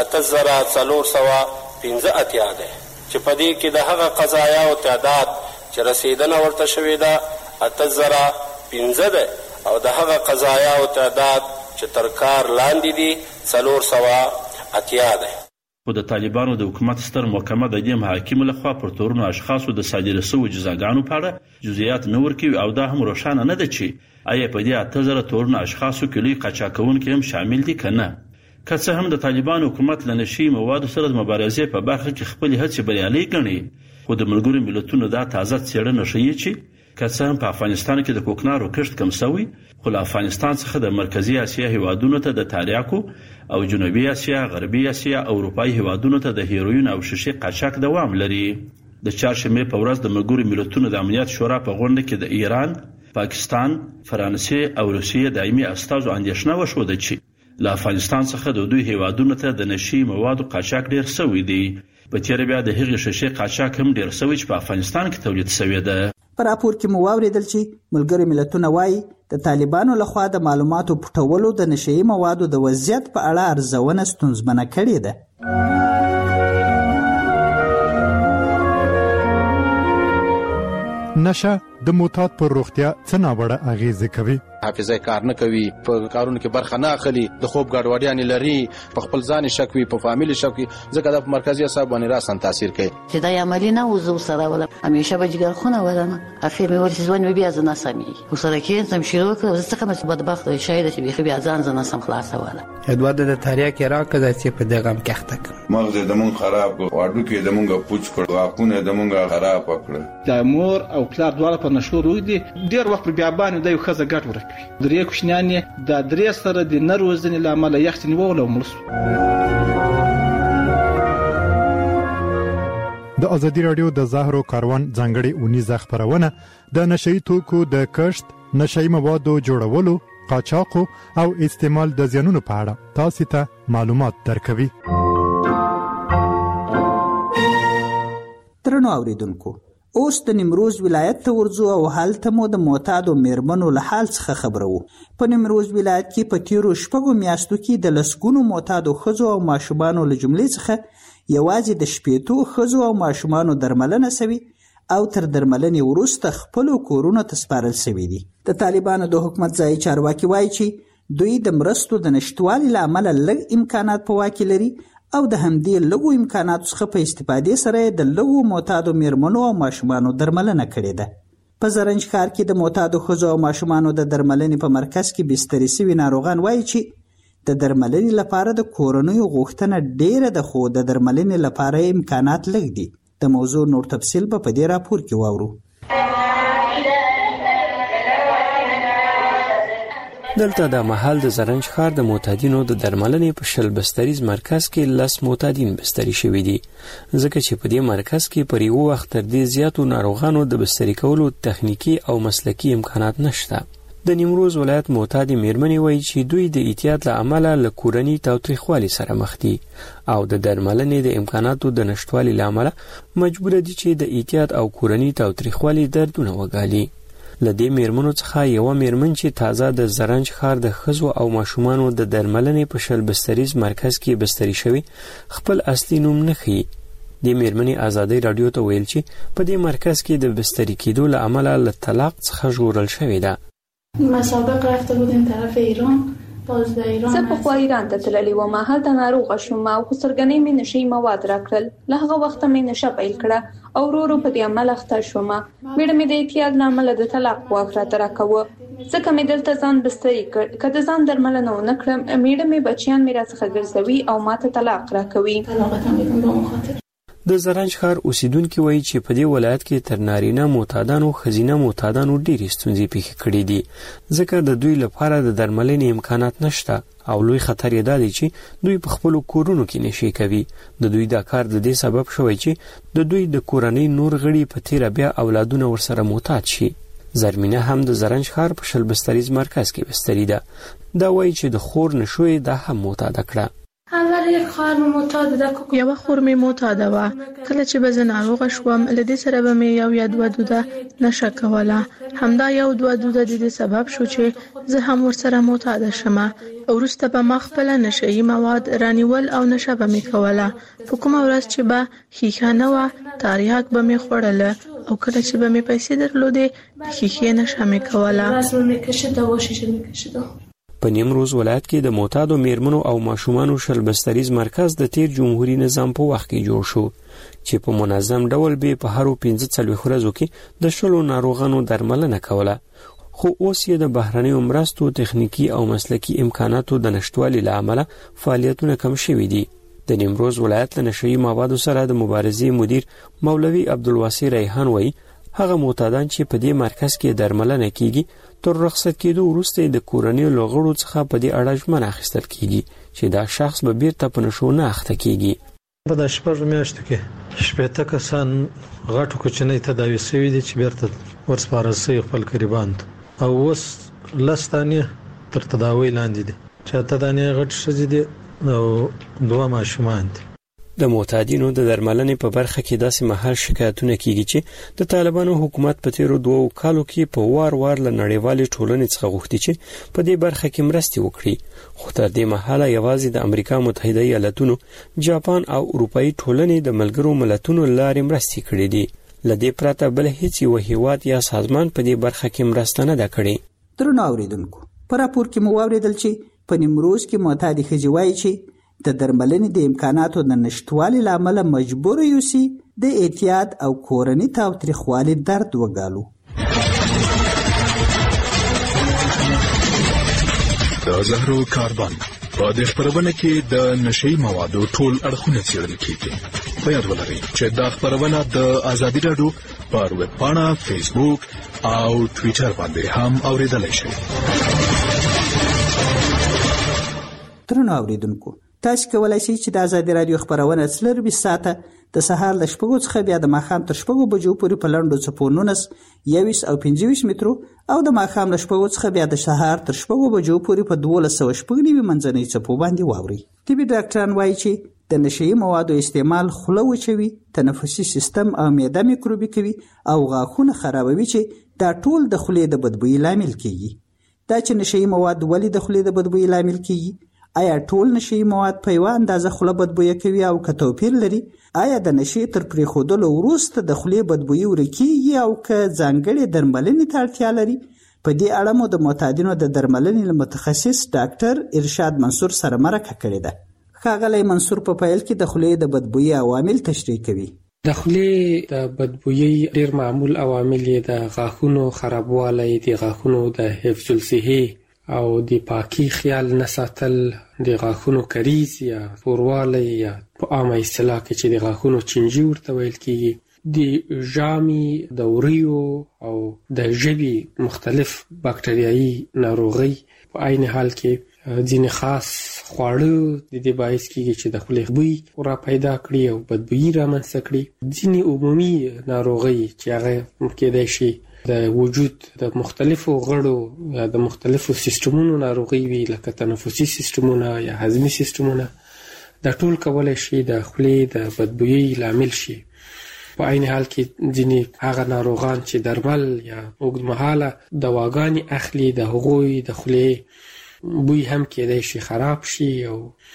8415 ده چې په دې کې د هغه قضایاو تعداد چې رسیدنه ورته شوې ده 8015 ده او د هغه قضایاو تعداد چې تر کار لاندې دي 480 ده. خو د طالبانو د حکومت ستر محکمه د دې محاکمو لخوا پر تورنو اشخاصو د صادره شویو جزاګانو په اړه جزئیات نه ورکوي او دا هم روښانه نه ده چې آیا په دې 8000 تورنو اشخاصو کې لوی قاچاقونکي هم شامل دي که نه. که څه هم د طالبانو حکومت له نشي موادو سره د مبارزې په برخه کې خپلې هڅې بریالۍ ګڼي، خو د ملګرو ملتونو دا تازه څېړنه ښیي چې که څه هم په افغانستان کې د کوکنارو کښت کم شوی، خو له افغانستان څخه د مرکزي اسیا هیوادونو ته د تریاکو او جنوبي اسیا، غربي اسیا او اروپایي هیوادونو ته د هیروین او شیشې قاچاق دوام لري. د چهارشنبې په ورځ د ملګرو ملتونو د امنیت شورا په غونډه کې د ایران، پاکستان، فرانسې او روسیې دایمي استازو اندېښنه وښوده چې له افغانستان څخه د دوی هیوادونو ته د نشي موادو قاچاق ډیر شوی دی. په تیر بیا د هغې شیشې قاچاق هم ډیر شوی چې په افغانستان کې تولید شوی ده. په راپور کې مو واوریدل چې ملګري ملتونه وایي د طالبانو لخوا د معلوماتو پټولو د نشئی موادو د وضعیت په اړه ارزونه ستونزمنه کړې ده. نشه د معتاد پر روغتیا څه ناوړه اغیزه کوي؟ حافظه کار نه کوي، په کارونو کې برخه نه اخلي، د خوب ګډوډیانې لري، په خپل ځان شک وي، په فامیل شک وي، ځکه د مرکزي اعصاب باندې راسن تاثیر کوي. چې دا عملی نه وزو سره ولا همیشه به جګر خونه ولنه اخر مې ورته ځوان بیا ځنه سمي وسره کې سم شروع کړ ځکه مې بدبخت شاید چې بیا ځان ځنه سم خلاص ولا ادواد د تاریخ راکړه چې په دغه مکخته مغز د مون خراب واډو کې د مونږه پوچ کړ واکونه د مونږه خراب کړ. د مور او پلار دواړه په نشو روي دي ډیر وخت په بیابان د یو خزه ګټ ورکوي. درې کوشنانې د درې سره د نروزنې لامل یختنی وولو ملس. د ازادي رادیو د زهرو کاروان ځانګړي اونیزه خبرونه د نشئی توکو د کښت، نشئی موادو جوړولو، قاچاقو او استعمال د زیانونو په اړه تاسو ته معلومات درکوي. ترنو اوریدونکو، اوس د نیمروز ولایت ته ورځو او هلته مو د معتادو میرمنو له حال څخه خبرو. په نیمروز ولایت کې په تیرو 6 میاشتو کې د لسګونو معتادو ښځو او ماشومانو له جملې څخه یوازې د 80 ښځو او ماشومانو درملنه شوې او تر درملنې وروسته خپل کورونو ته سپارل شوي دي. د طالبانو د حکومت ځایي چارواکي وایي چې دوی د مرستو د نشټوالي له امله لږ امکانات په واک لري او د همدې لږو امکاناتو څخه په استفادې سره د لږو معتادو میرمنو او ماشومانو درملنه کړې ده. په زرنج ښار کې د معتادو ښځو او ماشومانو د درملنې په مرکز کې بسترې شوي ناروغان وایي چې د درملنې لپاره د کورنیو غوښتنه ډیره ده، خو د درملنې لپاره امکانات لږ دي. د موضوع نور تفصیل په دې راپور کې واورو. دلته د محل د زرنج ښار د معتادینو د درملنې په شل بستریز مرکز کې 10 معتادین بستري شوي دي، ځکه چې په دې مرکز کې پر یو وخت تر دې زیاتو ناروغانو د بستري کولو تخنیکی او مسلکی امکانات نشته. د نیمروز ولایت معتاد میرمنې وایي چې دوی د احتیاط له امله له کورني تاوتریخوالي سره مخ دي او د درملنې د امکاناتو د نشټوالي له امله مجبور دي چې د احتیاط او کورني تاوتریخوالي دردونه وګالي. لدې میرمنو څخه یو میرمن چې تازه د زرنج ښار د ښځو او ماشومانو د درملنې په شل بستریز مرکز کې بستري شوی خپل اصلي نوم نه ښیي. د میرمنې ازادي رادیو ته ویل چې په دې مرکز کې د بستري کېدو له امله له طلاق څخه ژغورل شوې ده. مسابقه رفته بودیم طرف ایران. زه په ایران ته تللی وم، هلته ناروغه شوم او خسرګنې مې نشي مواد راکړل. له هغه وخت مې نشه پیل کړه او ورو په دې عمل اخته شوم. مېړه مې د احتیاط له امله د طلاق واک راته راکاوه. ځکه مې دلته ځان بستري کړ. که د ځان درملنه ونه کړم میړه مې بچیان مې راڅخه ګرځوي او ماته طلاق راکوي. د زرنج ښار اوسیدونکو وایي چې په دې ولایت کې تر نارینه معتادانو خزینه معتادانو ډېرې ستونزې پیښ کړې دي ځکه د دوی لپاره د درملنې امکانات نشته او لوی خطر یې دا دی چې دوی په خپل کورونو کې نشي کوي. د دوی دا کار د دې سبب شوی چې د دوی د کورنۍ نور غړي په تیر بیا اولادونه ورسره معتاد شي. زرمینه هم د زرنج ښار په شل بستریز مرکز کې بستری ده. دا وایي چې د خور نشوي دا هم معتاد کړه. یو خور مې معتاده وه. کله چې به زه ناروغه شوم له دې سره به مې یو یا دوه دوده نشه کوله. همدا یو دوه دوده د دې سبب شو چې زه هم ورسره معتاده شم. وروسته به ما خپل نشهیي مواد رانیول او نشه به مې کوله. په کومه ورځ چې به ښیښه نه وه تریاک به مې خوړله او کله چې به مې پیسې درلودې د ښیښې نشه مې کوله. په نیمروز ولایت کې د معتادو میرمنو او ماشومانو شل بستریز مرکز د تیر جمهوریت نظام په وخت کې جوړ شو چې په منظم ډول به په هرو 15 ورځو کې د شلو ناروغانو درملنه کوله. خو اوس یې د بهرنیو مرستو تخنیکی او مسلکی امکاناتو د نشټوالي لامل فعالیتونه کم شوي دي. د نیمروز ولایت له نشهیي موادو سره د مبارزې مدیر مولوي عبدالواسع ریحان وایي هغه معتادان چې په دې مرکز کې درملنه کیږي تر رخصت کېدو وروسته د کورنۍ لغړو څخه په دې اړه ژمنه اخیستل کیږي چې دا شخص به بیرته په نشو نه اخته کیږي. په د شپږ میاشتو کې 80 کسان غټو کوچنۍ تداوي شوي دي چې بیرته ورسپارل شوي خپل قریبان او اوس لستانه تر تداوی لاندې دي چې تدانې غټ شې دي او دوه ماشومان دي. د معتادینو د درملنې په برخه کې داسې مهال شکایتونه کیږي چې د طالبانو حکومت په تیرو 2 کالو کې په وار له نړیوالې ټولنې څخه غوښتي چې په دې برخه کې مرستې وکړي. خو تر دې مهاله یوازې د امریکا متحده ایالاتونو، جاپان او اروپאי ټولنې د ملګرو ملتونو لارې مرستې کړې دي. لدې پرته بل هیڅ یو هیواد یا سازمان په دې برخه کې مرسته نه کړې. درنو اوریدونکو، په راپور کې مو واوریدل چې په نیمروز کې معتادي ښځې وایي چې د درملنې د امکاناتو د نشټوالي لامل مجبور یو سي د اعتیاد او کورنۍ تاوتریخوالي درد وګالو. د زهرو کاربن په دې خبرونه کې د نشئی موادو ټول اړخونه څېړل کیږي. په یاد ولرئ چې دا خبرونه د ازادي راډیو پر ویب پاڼه، فیسبوک او ټوئیټر باندې هم اوریدلای شئ. درنو اوریدونکو، تاسو کولای شئ چې د ازادي راډیو خبرونه 24 ساعته د سهار ل 8 څخه بیا د ماښام تر 8 بجو پورې په لنډو څپو 19 21 او 25 مترو او د ماښام ل 8 څخه بیا د سهار تر 8 بجو پورې په 1290 منځنۍ څپو باندې واوري. طبي ډاکټران وایي چې د نشئی موادو استعمال خوله وچوي، تنفسي سیستم او معده میکروبي کوي او غاښونه خرابوي چې دا ټول د خولې د بدبویي لامل کیږي. دا چې نشئی مواد ولې د خولې د بدبویي لامل کیږي؟ آیا ټول نشئی مواد په یوه اندازه خوله بدبویه کوي او که توپیر لري؟ آیا د نشئی تر پرېښودلو وروسته د خولې بدبویي ورکیږي او که ځانګړې درملنې ته اړتیا لري؟ په دې اړه مو د معتادینو د درملنې له متخصص ډاکټر ارشاد منصور سره مرکه کړې ده. ښاغلی منصور په پیل کې د خولې د بدبویي عوامل تشریح کوي. د خولې د بدبویي ډېر معمول عوامل یې د غاښونو خرابوالی، د غاښونو د حفظ الصحې او د پاکي خیال نه ساتل، د غاښونو کریز یا توروالی یا په عامه اصطلاح کې چې د غاښونو چینجي ورته ویل کیږي، د ژامې د وریو او د ژبې مختلف باکټریایي ناروغۍ، په عین حال کې ځینې خاص خواړه د دې باعث کیږي چې د خولې بوی را پیدا کړي او بدبویي رامنځته کړي. ځینې عمومي ناروغۍ چې هغه کېدای شي د وجود د مختلفو غړو یا د مختلفو سیستمونو ناروغي وي، لکه تنفسي سیستمونه یا هضمي سیستمونه، دا ټول کولای شي د خولې د بدبویي لامل شي. په عین حال کې ځینې هغه ناروغان چې درمل یا اوږدمهاله دواګانې اخلي، د هغوی د خولې بوی هم کېدای شي خراب شي او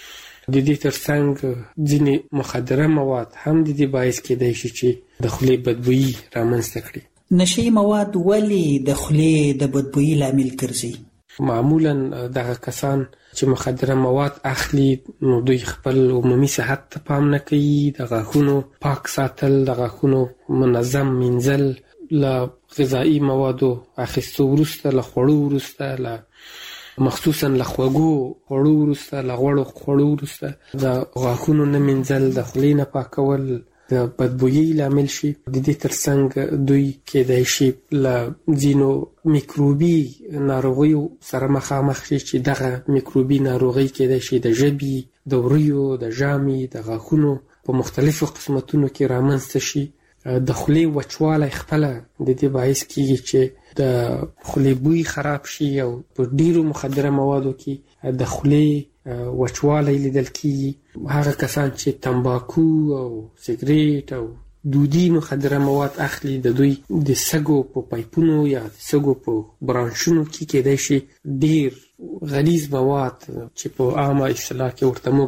د دې ترڅنګ ځینې مخدره مواد هم د دې باعث کېدای شي چې د خولې بدبویي رامنځته کړي. نشئی مواد ولې د خولې د بدبویي لامل ګرځي؟ معمولا دغه کسان چې مخدره مواد اخلي نو دوی خپل عمومي صحت ته پام نه کوي، د غاښونو پاک ساتل، د غاښونو منظم مینځل، له غذایی موادو اخیستو وروسته، له خوړو وروسته، له مخصوصا له خوږو خوړو وروسته، له غوړو خوړو وروسته د غاښونو نه مینځل، د خولې نه پاکول د بدبویي لامل شي. د دې ترڅنګ دوی کېدای شي له ځینو میکروبي ناروغیو سره مخامخ شي چې دغه میکروبي ناروغۍ کېدای شي د ژبې، د وریو، د ژامې، د غاښونو په مختلفو قسمتونو کې رامنځته شي. د خولې وچوالی خپله د دې باعث کېږي چې د خولې بوی خراب شي او په ډیرو مخدره موادو کې د خولې وچوالی لیدل کېږي. هغه کسان چې تمباکو او سیګریټ او دودي مخدره مواد اخلي، د دوی د سږو په پایپونو یا د سږو په برانشونو کې کېدای شي ډیر غلیظ مواد چې په عامه اصطلاح کې ورته موږ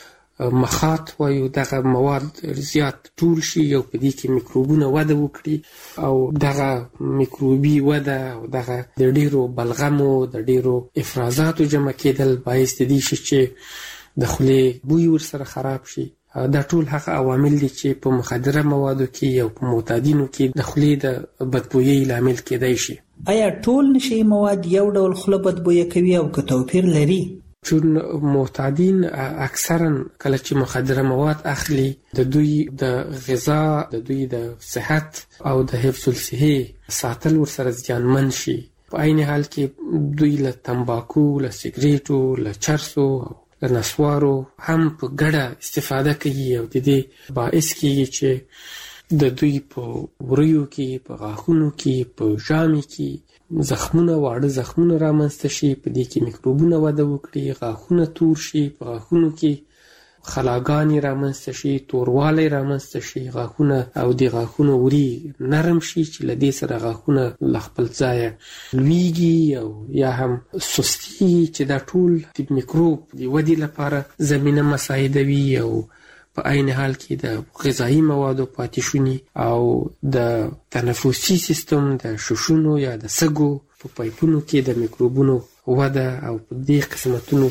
مخاط وایو، دغه مواد زیات ټول شي او په دې کې میکروبونه وده وکړي او دغه میکروبي وده او دغه د ډیرو بلغمو، د ډیرو افرازاتو جمع کېدل باعث د دې شي چې د خولې بوی ورسره خراب شي. دا ټول هغه عوامل دي چې په مخدره موادو کې او په معتادینو کې د خولې د بدبویۍ لامل کېدای شي. آیا ټول نشي مواد یو ډول خوله بدبویه کوي او که توپیر لري؟ چون معتادین اکثرا کله چې مخدره مواد اخلي، د دوی د غذا، د دوی د صحت او د حفظ الصحه ساتل ورسره زیانمن شي. په عین حال کې دوی له تمباکو، له سیګریټو، له چرسو، له نسوارو هم په ګډه استفاده کوي او د دې باعث کېږي چې د دوی په وریو کې، په غاښونو کې، په ژامې کې زخمونه، واړه زخمونه رامنځته شي. په دې کې میکروبونه وده وکړي، غاښونه تور شي، په غاښونو کې خلاګانې رامنځته شي، توروالی رامنځته شي، غاښونه او د غاښونو وری نرم شي چې له دې سره غاښونه له خپل ځایه لویږي او یا هم سستي چې دا ټول د میکروب د ودې لپاره زمینه مساعدوي او په عین حال کې د غذایی موادو پاتې شوني او د تنفسي سیستم، د ششونو یا د سږو په پایپونو کې د میکروبونو وده او په دې قسمتونو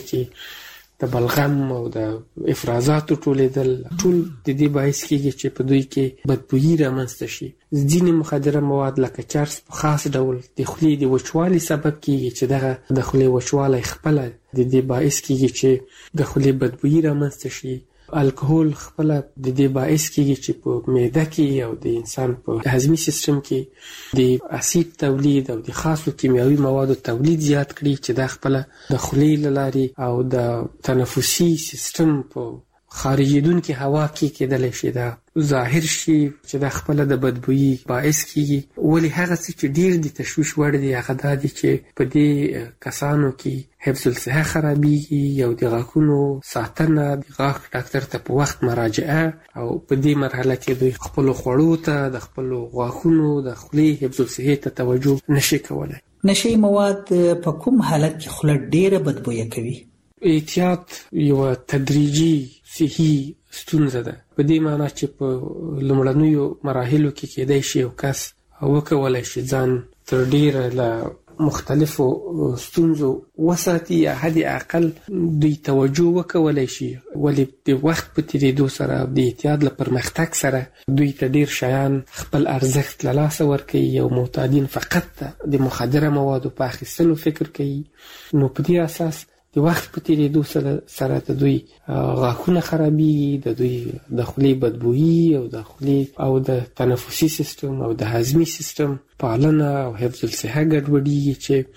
کې د بلغم او د افرازاتو ټولېدل ټول د دې باعث کېږي چې په دوی کې بدبویي رامنځته شي. ځینې مخدره مواد لکه چرس په خاص ډول د خولې د وچوالي سبب کېږي چې دغه د خولې وچوالی خپله د دې باعث کېږي چې د خولې بدبویي رامنځته شي. الکوهول خپله د دې باعث کېږي چې په معده کې او د انسان په هضمي سیستم کې د اسید تولید او د خاصو کیمیاوي موادو تولید زیات کړي چې دا خپله د خولې له لارې او د تنفسي سیستم په خارجیدونکې هوا کې کېدلی شي دا ظاهر شي چې دا خپله د بدبویي باعث کېږي. ولې هغه څه چې ډېر د تشویش وړ دي هغه دا دي چې په دې کسانو کې حفظ الصحه خرابېږي او د غاښونو ساتنه، د غاښ ډاکټر ته په وخت مراجعه او په دې مرحله کې دوی خپلو خوړو ته، د خپلو غاښونو، د خولې حفظ الصحې ته توجه نشي کولی. نشي مواد په کوم حالت کې خوله ډېره بدبویه کوي؟ احتیاط یوه تدریجي صحي ستونزه ده، په دې معنی چې په لومړنیو مراحلو کې کېدای شي یو کس وکولی شي ځان تر ډېره له مختلفو ستونزو وساتي یا حد اقل دوی توجه وکولی شي. ولې د وخت په تېرېدو سره او د احتیاط له پرمختګ سره دوی ته ډېر شیان خپل ارزښت له لاسه ورکوي او معتادین فقط د مخدره موادو په اخیستلو فکر کوي. نو په دې اساس د وخت په تېرېدو سره د دوی غاښونه خرابېږي، د دوی د خولې بدبویي او د خولې او د تنفسي سیستم او د هضمي سیستم پالنه او حفظ الصحه ګډوډېږي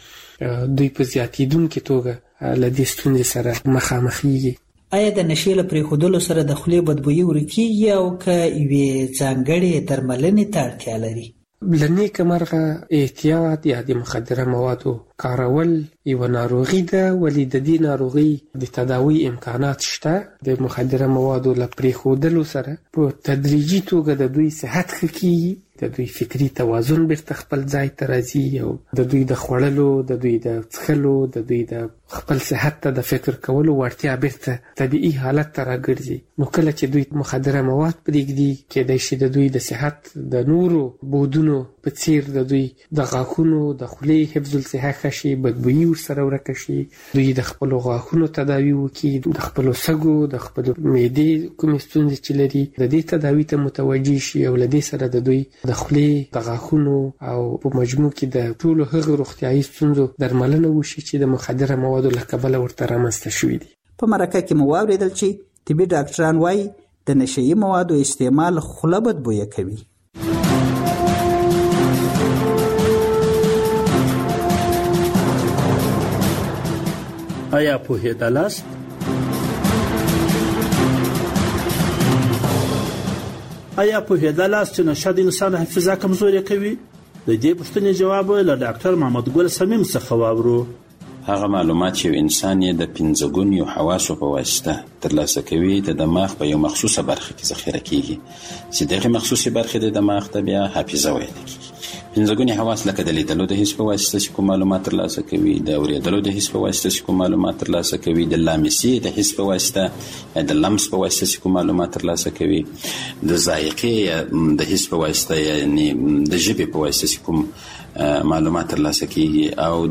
چې دوی په زیاتېدونکې توګه له دې ستونزې سره مخامخېږي. آیا د نشې له پرېښودلو سره د خولې بدبویي ورکېږي او که یوې ځانګړې درملنې ته اړتیا لري؟ له نیکه مرغه احتیاط یا د مخدره موادو کارول یوه ناروغي ده، ولې د دې ناروغي د تداوی امکانات شته. د مخدره موادو له پرېښودلو سره په تدریجي توګه د دوی صحت ښه کېږي، د دوی فکري توازن بیرته خپل ځای ته راځي او د دوی د خوړلو، د دوی د څښلو، د دوی د خپل صحت ته د فکر کولو وړتیا بیرته طبیعي حالت ته راګرځي. نو کله چې دوی مخدره مواد پرېږدي، کېدای شي د دوی د صحت د نورو بودونو په څیر د دوی د غاښونو د خولې حفظ الصحه ښه شي، بدبویي ورسره ورکه شي، دوی د خپلو غاښونو تداوي وکړي، د خپلو سږو د خپلو معدې کومې ستونزې چې لري د دې تداوي ته متوجه شي، او له دې سره د دوی د خولې د غاښونو او په مجموع کې د ټولو هغو روغتیایي ستونزو درملنه وشي چې د مخدره موادو له کبله ورته رامنځته شوي دي. په مرکه کې مو واورېدل چې طبي ډاکټران وایي د نشهیي موادو استعمال خوله بدبویه کوي. آیا پوهېدلاست؟ آیا پوهېدلاست چې نشه د انسان حافظه کمزورې کوي؟ د دې پوښتنې جواب له ډاکټر محمد ګل صمیم څخه واورو. هغه معلومات چې انسان یې د 5 ګونیو حواسو په واسطه ترلاسه کوي د دماغ په یو مخصوصه برخه کې ذخیره کیږي چې دغه مخصوصي برخه د دماغ ته بیا حافظه ویل کیږي. 5 ګونی حواس لکه د لیدلو د حس په واسطه چې کوم معلومات ترلاسه کوي، د اوریدلو د حس په واسطه چې کوم معلومات ترلاسه کوي، د لامسي د حس په واسطه یا د لمس په واسطه چې کوم معلومات ترلاسه کوي، د ذائقې د حس په واسطه یعنی د ژبې په واسطه چې کوم معلومات ترلاسه کیږي، او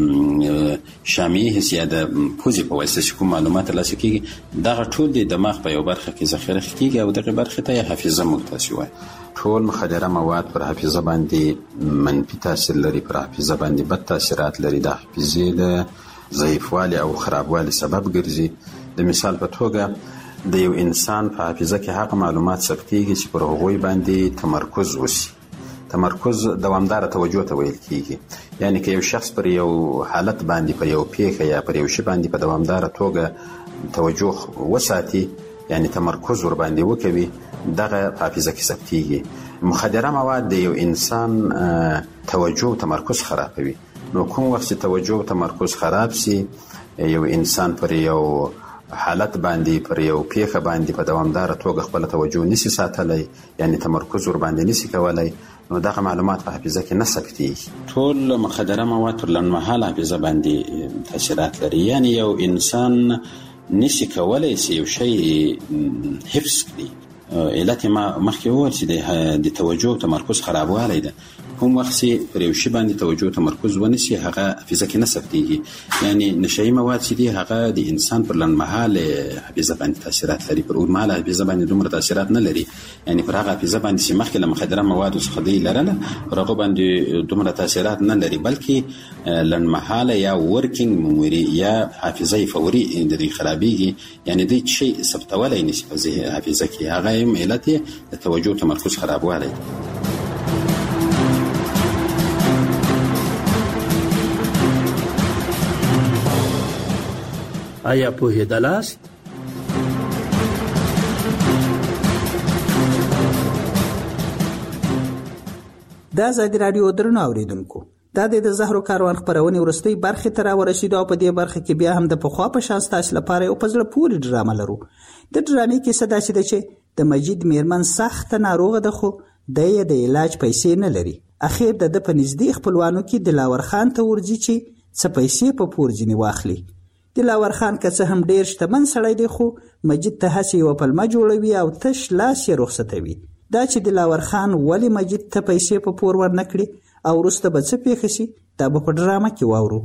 د شامعي حس یا د پوزې په واسطه چې کوم معلومات ترلاسه کیږي. دغه ټول د دماغ په یو برخه کې ذخیره کیږي او دغه برخه ته حافظه موږ تاسو وایي. ټول مخدره مواد پر حافظه باندې منفي تاثیر لري، پر حافظه باندې بد تاثیرات لري، د حافظې د ضعیفوالي او خرابوالي سبب ګرځي. د مثال په توګه د یو انسان په حافظه کې هغه معلومات ثبتېږي چې پر هغوی باندې تمرکز وشي. تمرکز دوامداره توجه ته ویل کیږي، یعنی که یو شخص پر یو حالت باندې، پر یو پیښه یا پر یو شی باندې په دوامداره توګه توجه وساتي، یعنی تمرکز ور باندې وکوي، دغه حافظه کې ثبتېږي. مخدره مواد د یو انسان توجه او تمرکز خرابوي. نو کوم وخت چې توجه او تمرکز خراب سي، یو انسان پر یو حالت باندې، پر یو پیښه باندې په دوامداره توګه خپل توجه نشي ساتلی، یعنی تمرکز ور باندې نشي کولای، نو دغه معلومات په حافظه کې نه ثبتېږي. ټول مخدره مواد پر لنډمهاله حافظه باندې تاثیرات لري، یعنی یو انسان نشي کولای چې یو شی حفظ کړي. علت ما مخکې وویل چې د توجه او تمرکز خرابوالی ده. کوم وخت چې پر یو شی باندې توجه او تمرکز ونشي، هغه حافظه کې نه ثبتېږي. یعنی نشهیي مواد چې دي هغه د انسان پر لنډمهاله حافظه باندې تاثیرات لري، پر اوږدمهاله حافظه باندې دومره تاثیرات نه لري. یعنی پر هغه حافظه باندې چې مخکې له مخدره موادو څخه دوی لرله، پر هغه باندې دومره تاثیرات نه لري، بلکې لنډمهاله یا ورکینګ میموري یا حافظه فوري د دوی خرابېږي. یعنی دوی شی ثبتولی نشي په حافظه کې، هغه هم علت یې د توجه او تمرکز خرابوالی دی. آیا پوهېدلاست؟ د ازادي راډیو درنو اوریدونکو، دا د زهرو کاروان خپرونې وروستۍ برخې ته راورسېدو او په دې برخه کې بیا هم د پخوا په شان ستاسو لپاره یو په زړه پورې ډرامه لرو. د ډرامې کیسه داسې ده چې د مجید میرمن سخته ناروغه ده، خو دی یې د علاج پیسې نه لري. اخیر د ده په نږدې خپلوانو کې دلاور خان ته ورځي چې څه پیسې په پور ځینې واخلي. دلاور خان که څه هم ډېر شتمن سړی دی، خو مجید ته هسې یوه پلمه جوړوي او تش لاس یې رخصتوي. دا چې دلاور خان ولې مجید ته پیسې په پور ورنکړي او وروسته به څه پیښه شي، دا به په ډرامه کې واورو.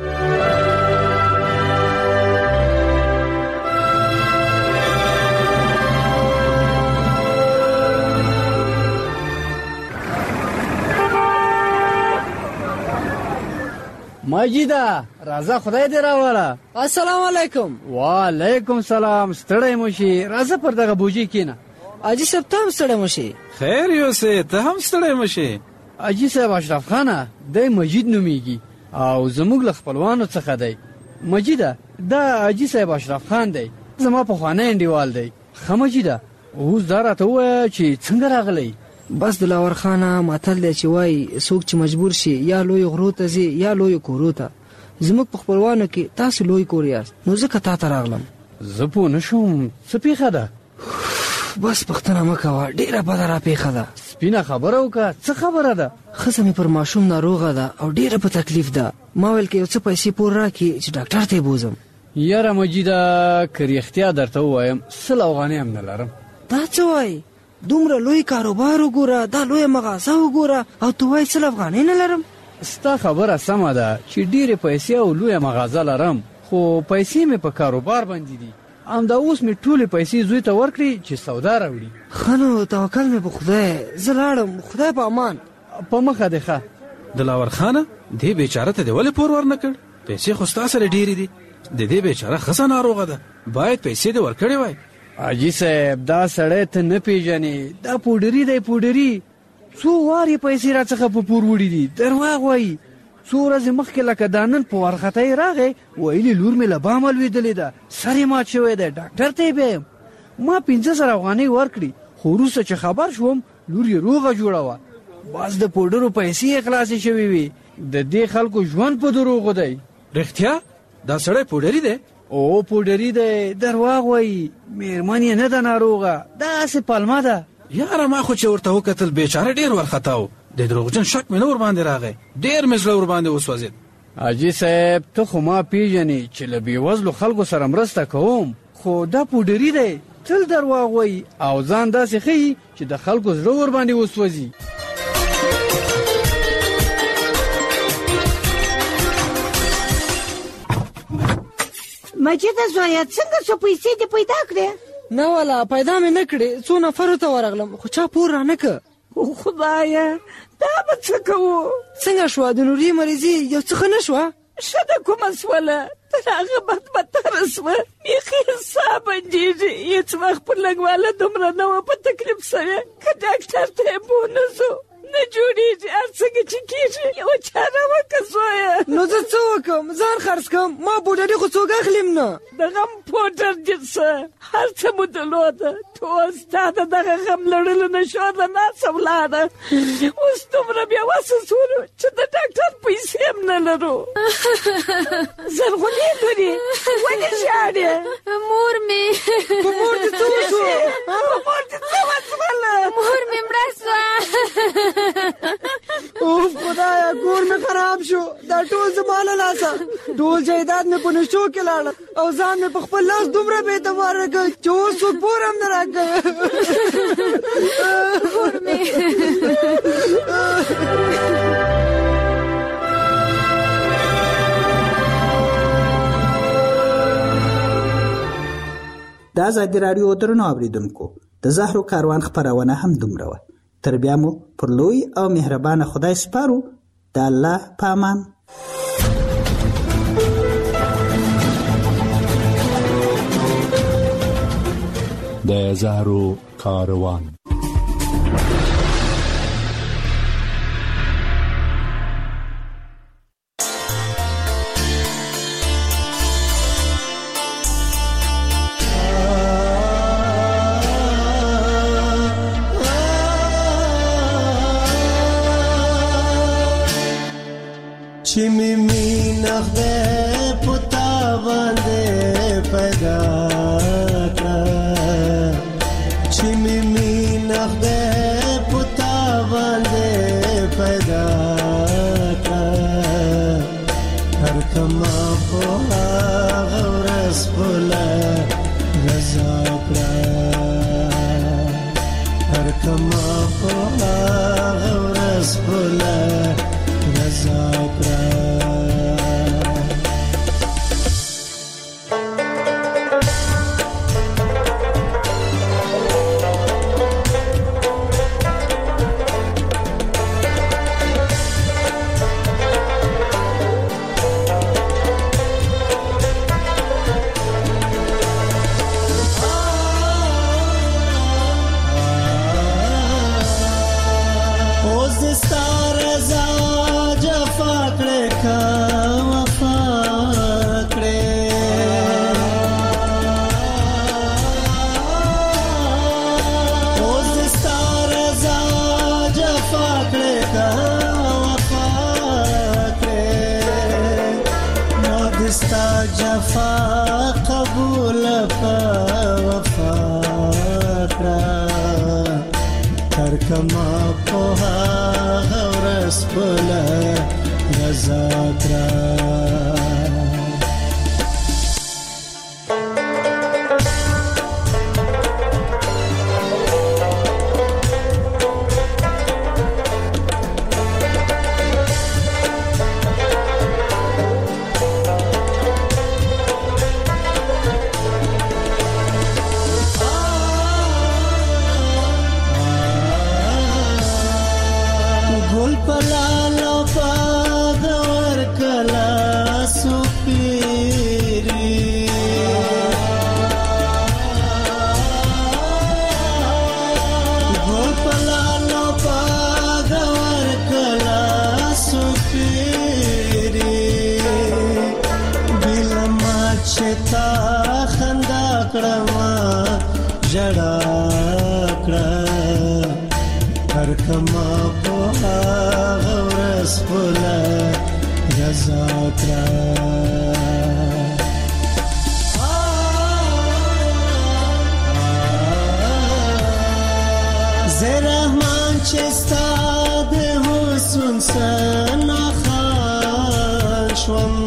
مجیده راځه، خدای دې راوړه. السلام علیکم. وعلیکم سلام. ستړی مو شي، راځه پر دغه بوجي کېنه. اجي صاحب ته هم ستړی مو شي. خیر یوسې، ته هم ستړی مو شي. اجي صاحب اشرف خانه دی مجید نومیږي او زموږ له خپلوانو څخه دی. مجیده دا اجي صاحب اشرف خان دی، زما پخوانی انډیوال دی. ښه مجیده، اوس دا راته ووایه چې څنګه راغلی. بس دلاور خانه متل دی چې وایي څوک چې مجبور شي یا لوی غرو ته ځي یا لوی کورو ته. زموږ په خپلوانو کې تاسو لوی کور یاست، نو ځکه تا ته راغلم. زه پوه نه شوم څه پیښه ده. بس پختنه مکوه ډیره بده را پیښه ده. سپینه خبره وکړه. څه خبره ده؟ ښځه مې پر ماشوم ناروغه ده او ډیره په تکلیف ده. ما ویل که یو څه پیسې پور راکړي چې ډاکټر ته یې بوزم. یاره مجیده که رښتیا درته ووایم 100 افغانۍ هم نه لرم. دا څه وایي؟ دومره لوی کاروبار وګوره، دا لویه مغازه وګوره او تو وایي 100 افغانۍ نه لرم. ستا خبره سمه ده چې ډیرې پیسې او لویه مغازه لرم، خو پیسې مې په کاروبار باندې دي. همدا اوس مې ټولې پیسې زوی ته ورکړي چې سودا راوړي. ښه نو توکل مې په خدای، زه لاړم. خدای په امان. په مخه دې ښه. دلاور خانه دې بیچاره ته دې ولې پور ورنه کړ؟ پیسې خو ستا سره ډېرې دي. د دې بیچاره ښځه ناروغه ده، باید پیسې دې ورکړې وای. حاجي صاحب دا سړی ته نه پیژنې، دا پوډري دی پوډري. څو وارې پیسې راڅخه په پور وړي دي. درواغ وایي. څو ورځې مخکې لکه دا نن په وارخطۍ راغی، ویلي لور مې له بامه لوېدلې ده، سر یې مات شوی دی، ډاکټر ته یې بیایم. ما 1500 افغانۍ ورکړي، خو وروسته چې خبر شوم لور یې روغه جوړه وه. بس د پوډرو پیسې یې خلاصې شوې وي. د دې خلکو ژوند په دروغو دی. رښتیا دا سړی پوډري دی؟ او پوډري دی، درواغ وایي. میرمن یې نه ده ناروغه، داسې پلمه ده. یاره ما خو چې ورته وکتل بیچاره ډېر وارخطا و. د دروغجن شک مې نه ورباندې راغی، ډېر مې زړه ورباندې وسوځېد. حاجي صاحب ته خو ما پیژنې چې له بېوزلو خلکو سره مرسته کوم، خو دا پوډري دی، تل درواغ وایي او ځان داسې ښیي چې د خلکو زړه ورباندې وسوځي. مجیده زویه څنګه څو پیسې دې پیدا کړې؟ نه والا پیدا مې نه کړې. څو نفرو ته ورغلم خو چا پور را نه که. خدایه دا به څه کوو؟ څنګه شوه د نوري مریضي یو څه ښه نه شوه؟ ښه ده کومه سوله، تر هغه بدتره سوه. بیخي حساب بندېږي. هېڅ وخت پر لږواله دومره نه وه په تکلیف سوې. که ډاکټر ته یې پوه نه سو نه جوړېږي. هر څنګه چې کېږي یوه چاره وکړه زویه. نو زه څه وکړم؟ ځان خرڅ کړم. ما پوډري خو څوک اخلم نه. د غم پوډر دې څه هر څه مو درلوده، ټول ستا د دغه غم لړلو نه شور له ناسه ولاړه. اوس دومره بېوسه سولو چې د ډاکټر پیسې هم نه لرو. زرغونې لورې ولې ژاړې؟ مور مې په مور دې څه وشوه؟ په مور دې څه وشوله؟ مور مې مړه سوه. اوف خدایا کور مې خراب شو. دا ټول زما له لاسه. ټول جایداد مې په نشو کې لاړل او ځان مې په خپل لاس دومره بې اعتباره کړ چې اوس څوک پور هم نه راکوي. مور مې د ازادي راډیو درنو اوریدونکو د زهرو کاروان خپرونه هم دومره وه. تر بیا مو پر لوی او مهربانه خدای سپارو. د الله په امان. د زهرو کاروان. چې مې مینه خدای په تا باندې پیدا کړه، چې مې مینه خدای په تا باندې پیدا کړه. هر کما په هغه ورځ خپله رضا کړه، هر کما په هغه ورځ خپله رضا کړه. اوس دې ستا رضا رضا کړه چستا د حسن سنا خان شوم